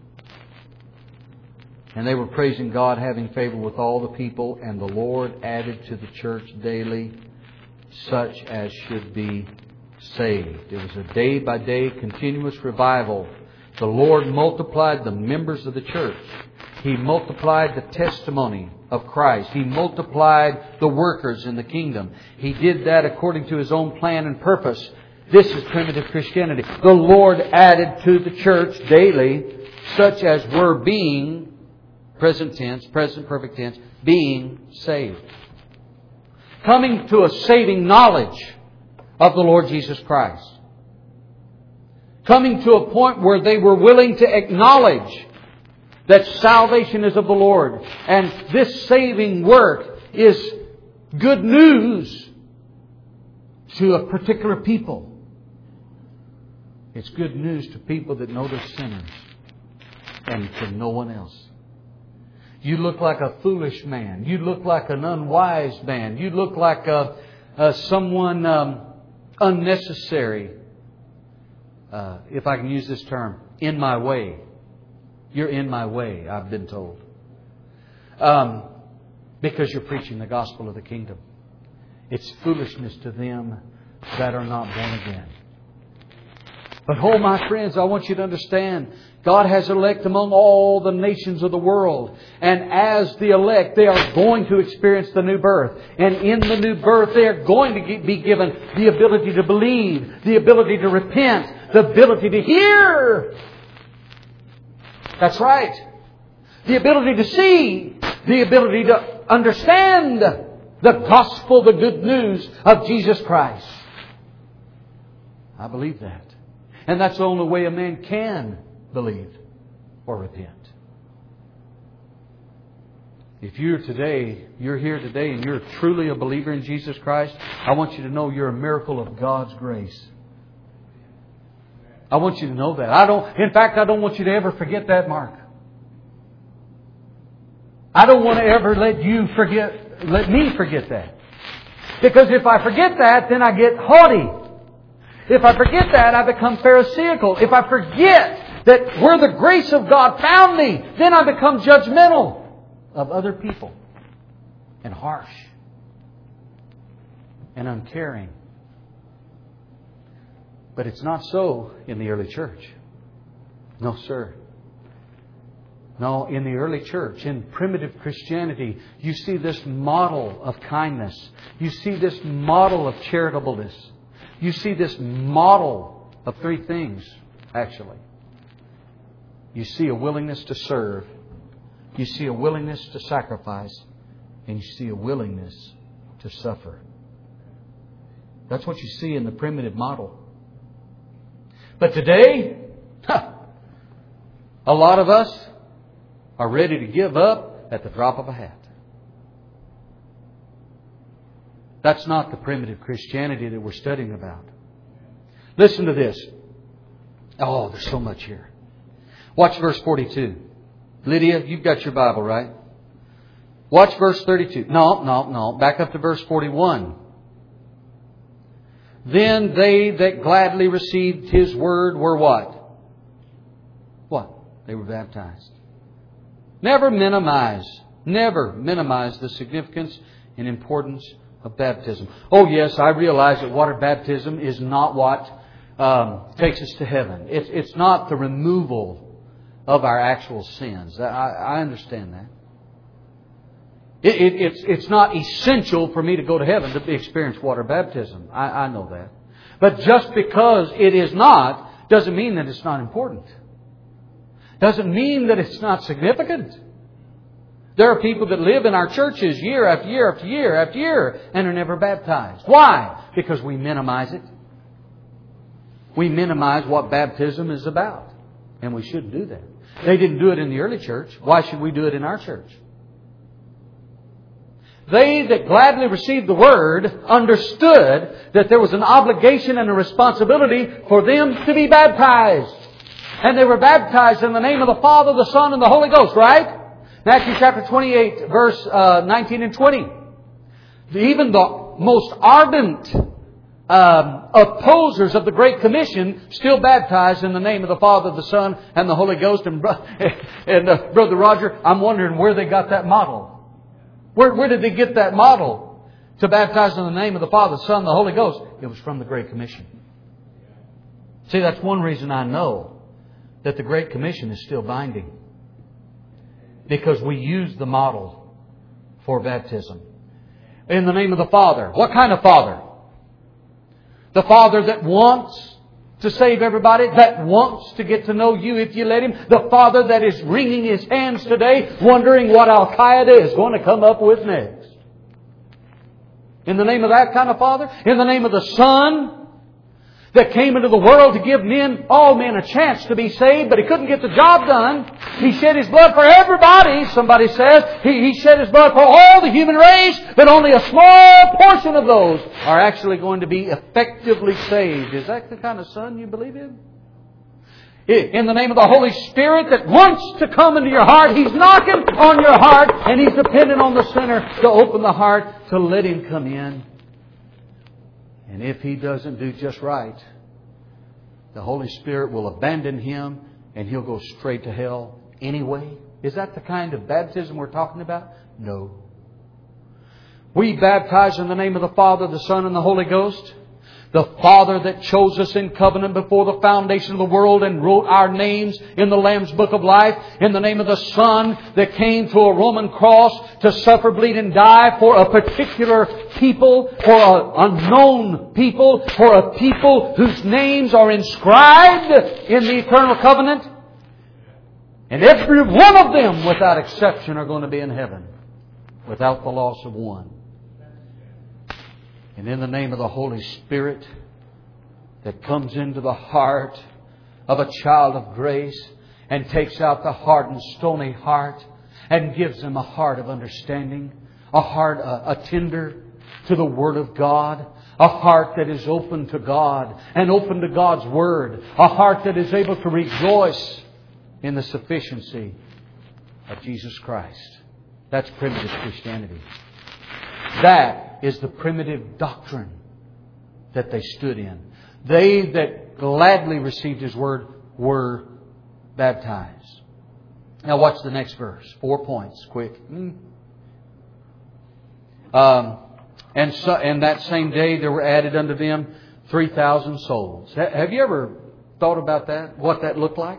And they were praising God, having favor with all the people, and the Lord added to the church daily such as should be saved. It was a day-by-day continuous revival. The Lord multiplied the members of the church. He multiplied the testimony of Christ. He multiplied the workers in the kingdom. He did that according to His own plan and purpose. This is primitive Christianity. The Lord added to the church daily such as were being, present tense, present perfect tense, being saved. Coming to a saving knowledge of the Lord Jesus Christ. Coming to a point where they were willing to acknowledge that salvation is of the Lord. And this saving work is good news to a particular people. It's good news to people that know they're sinners and to no one else. You look like a foolish man. You look like an unwise man. You look like a, a someone um, unnecessary. Uh, if I can use this term, in my way. You're in my way, I've been told. Um, because you're preaching the gospel of the kingdom. It's foolishness to them that are not born again. But oh, my friends, I want you to understand, God has elect among all the nations of the world. And as the elect, they are going to experience the new birth. And in the new birth, they are going to be given the ability to believe, the ability to repent, the ability to hear. That's right. The ability to see, the ability to understand the gospel, the good news of Jesus Christ. I believe that. And that's the only way a man can believe or repent. If you're today, you're here today and you're truly a believer in Jesus Christ, I want you to know you're a miracle of God's grace. I want you to know that. I don't, in fact, I don't want you to ever forget that, Mark. I don't want to ever let you forget, let me forget that. Because if I forget that, then I get haughty. If I forget that, I become pharisaical. If I forget that where the grace of God found me, then I become judgmental of other people and harsh and uncaring. But it's not so in the early church. No, sir. No, in the early church, in primitive Christianity, you see this model of kindness. You see this model of charitableness. You see this model of three things, actually. You see a willingness to serve. You see a willingness to sacrifice. And you see a willingness to suffer. That's what you see in the primitive model. But today, huh, a lot of us are ready to give up at the drop of a hat. That's not the primitive Christianity that we're studying about. Listen to this. Oh, there's so much here. Watch verse forty-two. Lydia, you've got your Bible, right? Watch verse thirty-two. No, no, no. Back up to verse forty-one. Then they that gladly received His word were what? What? They were baptized. Never minimize, never minimize the significance and importance of baptism. Oh yes, I realize that water baptism is not what um, takes us to heaven. It's, it's not the removal of our actual sins. I, I understand that. It, it, it's, it's not essential for me to go to heaven to experience water baptism. I, I know that. But just because it is not, doesn't mean that it's not important. Doesn't mean that it's not significant. There are people that live in our churches year after year after year after year and are never baptized. Why? Because we minimize it. We minimize what baptism is about. And we shouldn't do that. They didn't do it in the early church. Why should we do it in our church? They that gladly received the Word understood that there was an obligation and a responsibility for them to be baptized. And they were baptized in the name of the Father, the Son, and the Holy Ghost, right? Matthew chapter twenty-eight, verse uh, nineteen and twenty. Even the most ardent um, opposers of the Great Commission still baptized in the name of the Father, the Son, and the Holy Ghost. And, and uh, Brother Roger, I'm wondering where they got that model. Where, where did they get that model to baptize in the name of the Father, the Son, and the Holy Ghost? It was from the Great Commission. See, that's one reason I know that the Great Commission is still binding. Because we use the model for baptism. In the name of the Father. What kind of Father? The Father that wants to save everybody, that wants to get to know you if you let Him. The Father that is wringing His hands today, wondering what Al-Qaeda is going to come up with next. In the name of that kind of Father. In the name of the Son that came into the world to give men, all men, a chance to be saved, but He couldn't get the job done. He shed His blood for everybody, somebody says. He, he shed His blood for all the human race, but only a small portion of those are actually going to be effectively saved. Is that the kind of Son you believe in? In the name of the Holy Spirit that wants to come into your heart. He's knocking on your heart, and He's dependent on the sinner to open the heart to let Him come in. And if he doesn't do just right, the Holy Spirit will abandon him and he'll go straight to hell anyway. Is that the kind of baptism we're talking about? No. We baptize in the name of the Father, the Son, and the Holy Ghost. The Father that chose us in covenant before the foundation of the world and wrote our names in the Lamb's Book of Life. In the name of the Son that came to a Roman cross to suffer, bleed, and die for a particular people, for an unknown people, for a people whose names are inscribed in the eternal covenant. And every one of them, without exception, are going to be in heaven without the loss of one. And in the name of the Holy Spirit that comes into the heart of a child of grace and takes out the hardened, stony heart and gives them a heart of understanding, a heart, a, a tender to the Word of God, a heart that is open to God and open to God's Word, a heart that is able to rejoice in the sufficiency of Jesus Christ. That's primitive Christianity. That is the primitive doctrine that they stood in. They that gladly received His Word were baptized. Now watch the next verse. Four points, quick. Um, and, so, and that same day there were added unto them three thousand souls. Have you ever thought about that? What that looked like?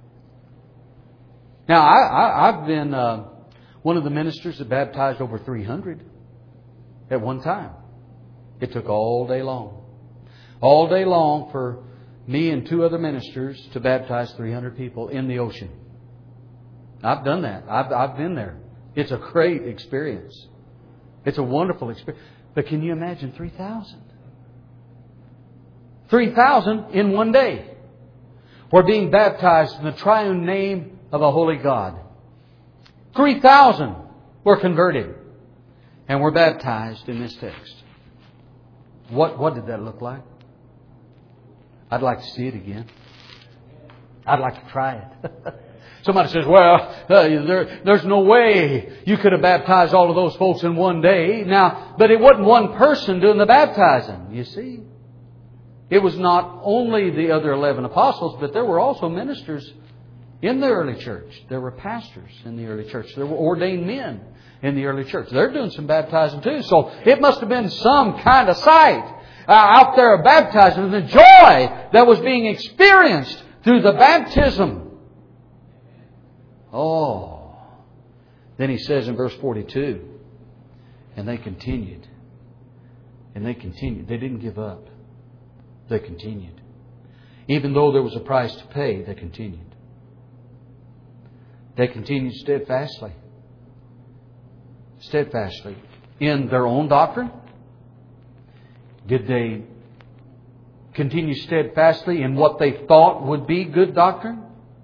Now, I, I, I've been uh, one of the ministers that baptized over three hundred at one time. It took all day long. All day long for me and two other ministers to baptize three hundred people in the ocean. I've done that. I've, I've been there. It's a great experience. It's a wonderful experience. But can you imagine three thousand? three thousand in one day were being baptized in the triune name of a holy God. three thousand were converted and were baptized in this text. What, what did that look like? I'd like to see it again. I'd like to try it. Somebody says, well, uh, there, there's no way you could have baptized all of those folks in one day. Now, but it wasn't one person doing the baptizing, you see. It was not only the other eleven apostles, but there were also ministers in the early church. There were pastors in the early church. There were ordained men in the early church. They're doing some baptizing too. So it must have been some kind of sight uh, out there of baptizing, and the joy that was being experienced through the baptism. Oh. Then he says in verse forty-two, and they continued. And they continued. They didn't give up. They continued. Even though there was a price to pay, they continued. They continued steadfastly. Steadfastly. In their own doctrine? Did they continue steadfastly in what they thought would be good doctrine?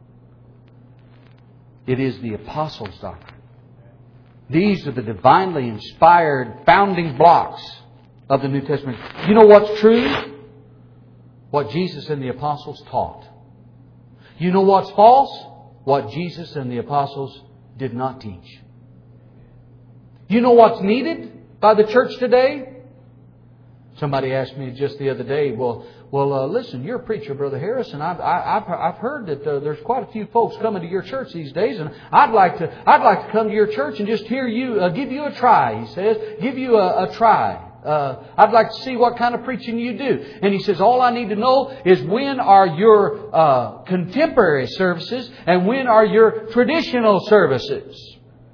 It is the apostles' doctrine. These are the divinely inspired founding blocks of the New Testament. You know what's true? What Jesus and the apostles taught. You know what's false? What Jesus and the apostles did not teach. You know what's needed by the church today? Somebody asked me just the other day, well, well, uh, listen, you're a preacher, Brother Harris, and I've, I've, I've heard that uh, there's quite a few folks coming to your church these days, and I'd like to, I'd like to come to your church and just hear you, uh, give you a try. He says, give you a, a try. Uh, I'd like to see what kind of preaching you do. And he says, all I need to know is when are your uh, contemporary services and when are your traditional services.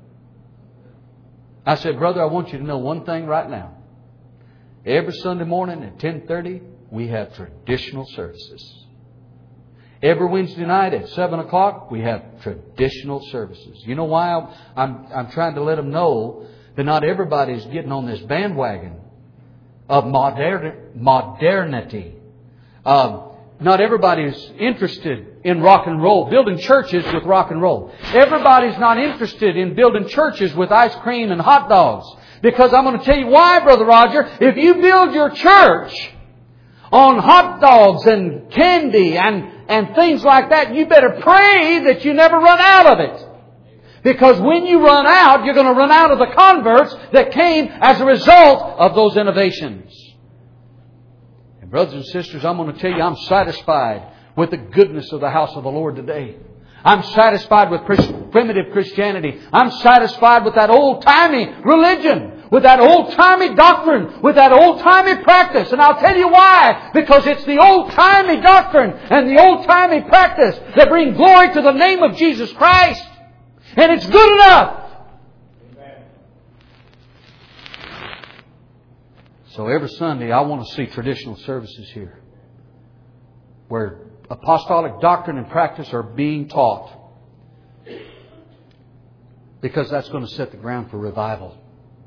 I said, brother, I want you to know one thing right now. Every Sunday morning at ten thirty, we have traditional services. Every Wednesday night at seven o'clock, we have traditional services. You know why I'm, I'm, I'm trying to let them know that not everybody's getting on this bandwagon of modern, modernity. Um, not everybody's interested in rock and roll, building churches with rock and roll. Everybody's not interested in building churches with ice cream and hot dogs. Because I'm going to tell you why, Brother Roger. If you build your church on hot dogs and candy and, and things like that, you better pray that you never run out of it. Because when you run out, you're going to run out of the converts that came as a result of those innovations. And brothers and sisters, I'm going to tell you, I'm satisfied with the goodness of the house of the Lord today. I'm satisfied with primitive Christianity. I'm satisfied with that old-timey religion, with that old-timey doctrine, with that old-timey practice. And I'll tell you why. Because it's the old-timey doctrine and the old-timey practice that bring glory to the name of Jesus Christ. And it's good enough. So every Sunday I want to see traditional services here, where apostolic doctrine and practice are being taught. Because that's going to set the ground for revival.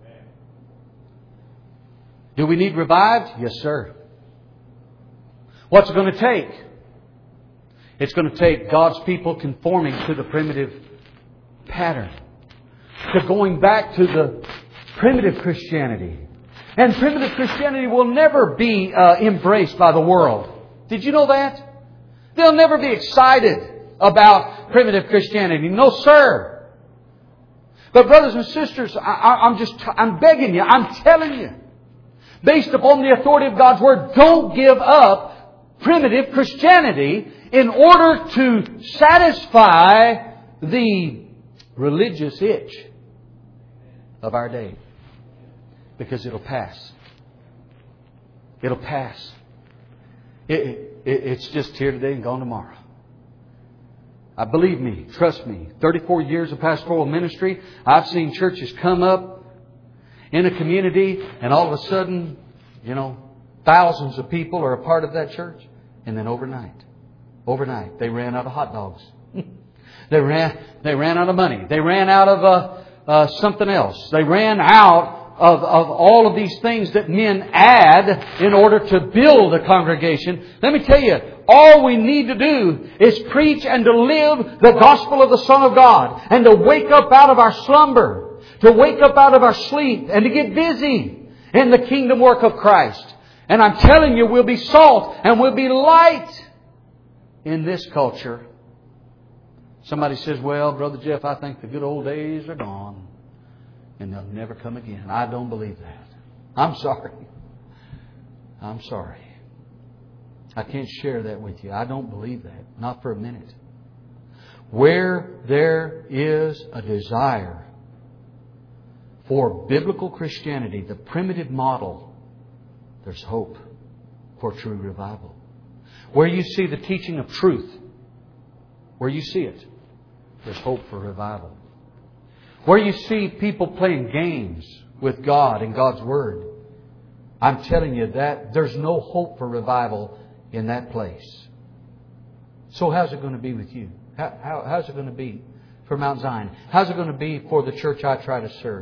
Do we need revived? Yes, sir. What's it going to take? It's going to take God's people conforming to the primitive pattern. To going back to the primitive Christianity. And primitive Christianity will never be uh, embraced by the world. Did you know that? They'll never be excited about primitive Christianity. No, sir. But brothers and sisters, I, I, I'm just, I'm begging you, I'm telling you, based upon the authority of God's Word, don't give up primitive Christianity in order to satisfy the religious itch of our day. Because it'll pass. It'll pass. It, it, it's just here today and gone tomorrow. I believe me, trust me, thirty-four years of pastoral ministry, I've seen churches come up in a community and all of a sudden, you know, thousands of people are a part of that church. And then overnight, overnight, they ran out of hot dogs. they ran, they ran out of money. They ran out of uh, uh, something else. They ran out Of, of all of these things that men add in order to build a congregation. Let me tell you, all we need to do is preach and to live the gospel of the Son of God. And to wake up out of our slumber. To wake up out of our sleep. And to get busy in the kingdom work of Christ. And I'm telling you, we'll be salt and we'll be light in this culture. Somebody says, well, Brother Jeff, I think the good old days are gone. And they'll never come again. I don't believe that. I'm sorry. I'm sorry. I can't share that with you. I don't believe that. Not for a minute. Where there is a desire for biblical Christianity, the primitive model, there's hope for true revival. Where you see the teaching of truth, where you see it, there's hope for revival. Where you see people playing games with God and God's Word, I'm telling you that there's no hope for revival in that place. So how's it going to be with you? How, how, how's it going to be for Mount Zion? How's it going to be for the church I try to serve?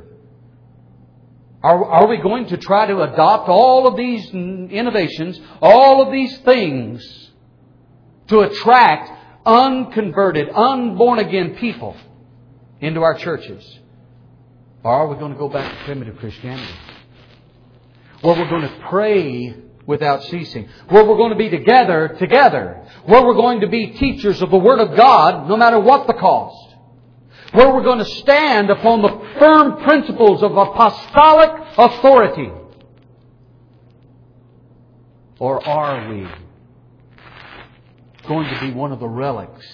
Are, are we going to try to adopt all of these innovations, all of these things to attract unconverted, unborn again people into our churches? Or are we going to go back to primitive Christianity? Where we're going to pray without ceasing. Where we're going to be together, together. Where we're going to be teachers of the Word of God, no matter what the cost. Where we're going to stand upon the firm principles of apostolic authority. Or are we going to be one of the relics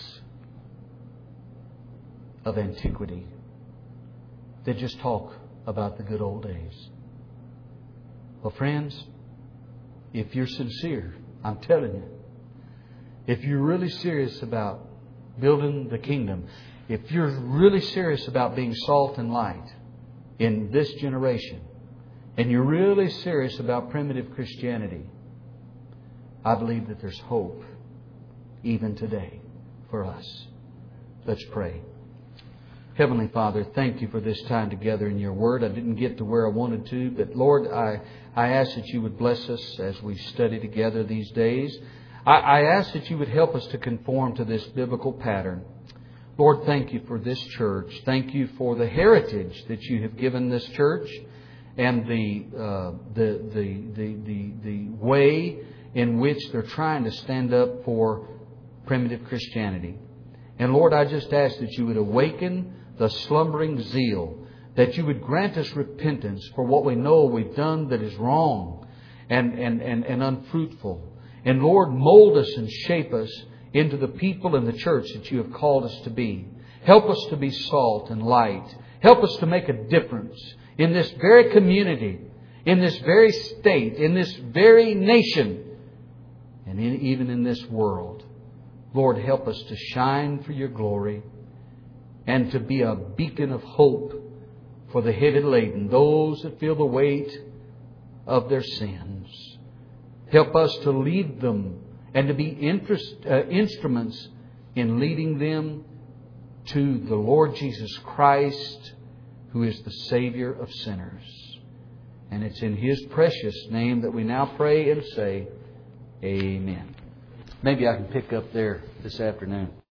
of antiquity that just talk about the good old days? Well, friends, if you're sincere, I'm telling you, if you're really serious about building the kingdom, if you're really serious about being salt and light in this generation, and you're really serious about primitive Christianity, I believe that there's hope even today for us. Let's pray. Heavenly Father, thank You for this time together in Your Word. I didn't get to where I wanted to, but Lord, I, I ask that You would bless us as we study together these days. I, I ask that You would help us to conform to this biblical pattern. Lord, thank You for this church. Thank You for the heritage that You have given this church and the uh, the, the the the the way in which they're trying to stand up for primitive Christianity. And Lord, I just ask that You would awaken the slumbering zeal, that You would grant us repentance for what we know we've done that is wrong and, and, and, and unfruitful. And Lord, mold us and shape us into the people in the church that You have called us to be. Help us to be salt and light. Help us to make a difference in this very community, in this very state, in this very nation, and in, even in this world. Lord, help us to shine for Your glory and to be a beacon of hope for the heavy laden, those that feel the weight of their sins. Help us to lead them and to be interest, uh, instruments in leading them to the Lord Jesus Christ, who is the Savior of sinners. And it's in His precious name that we now pray and say, Amen. Maybe I can pick up there this afternoon.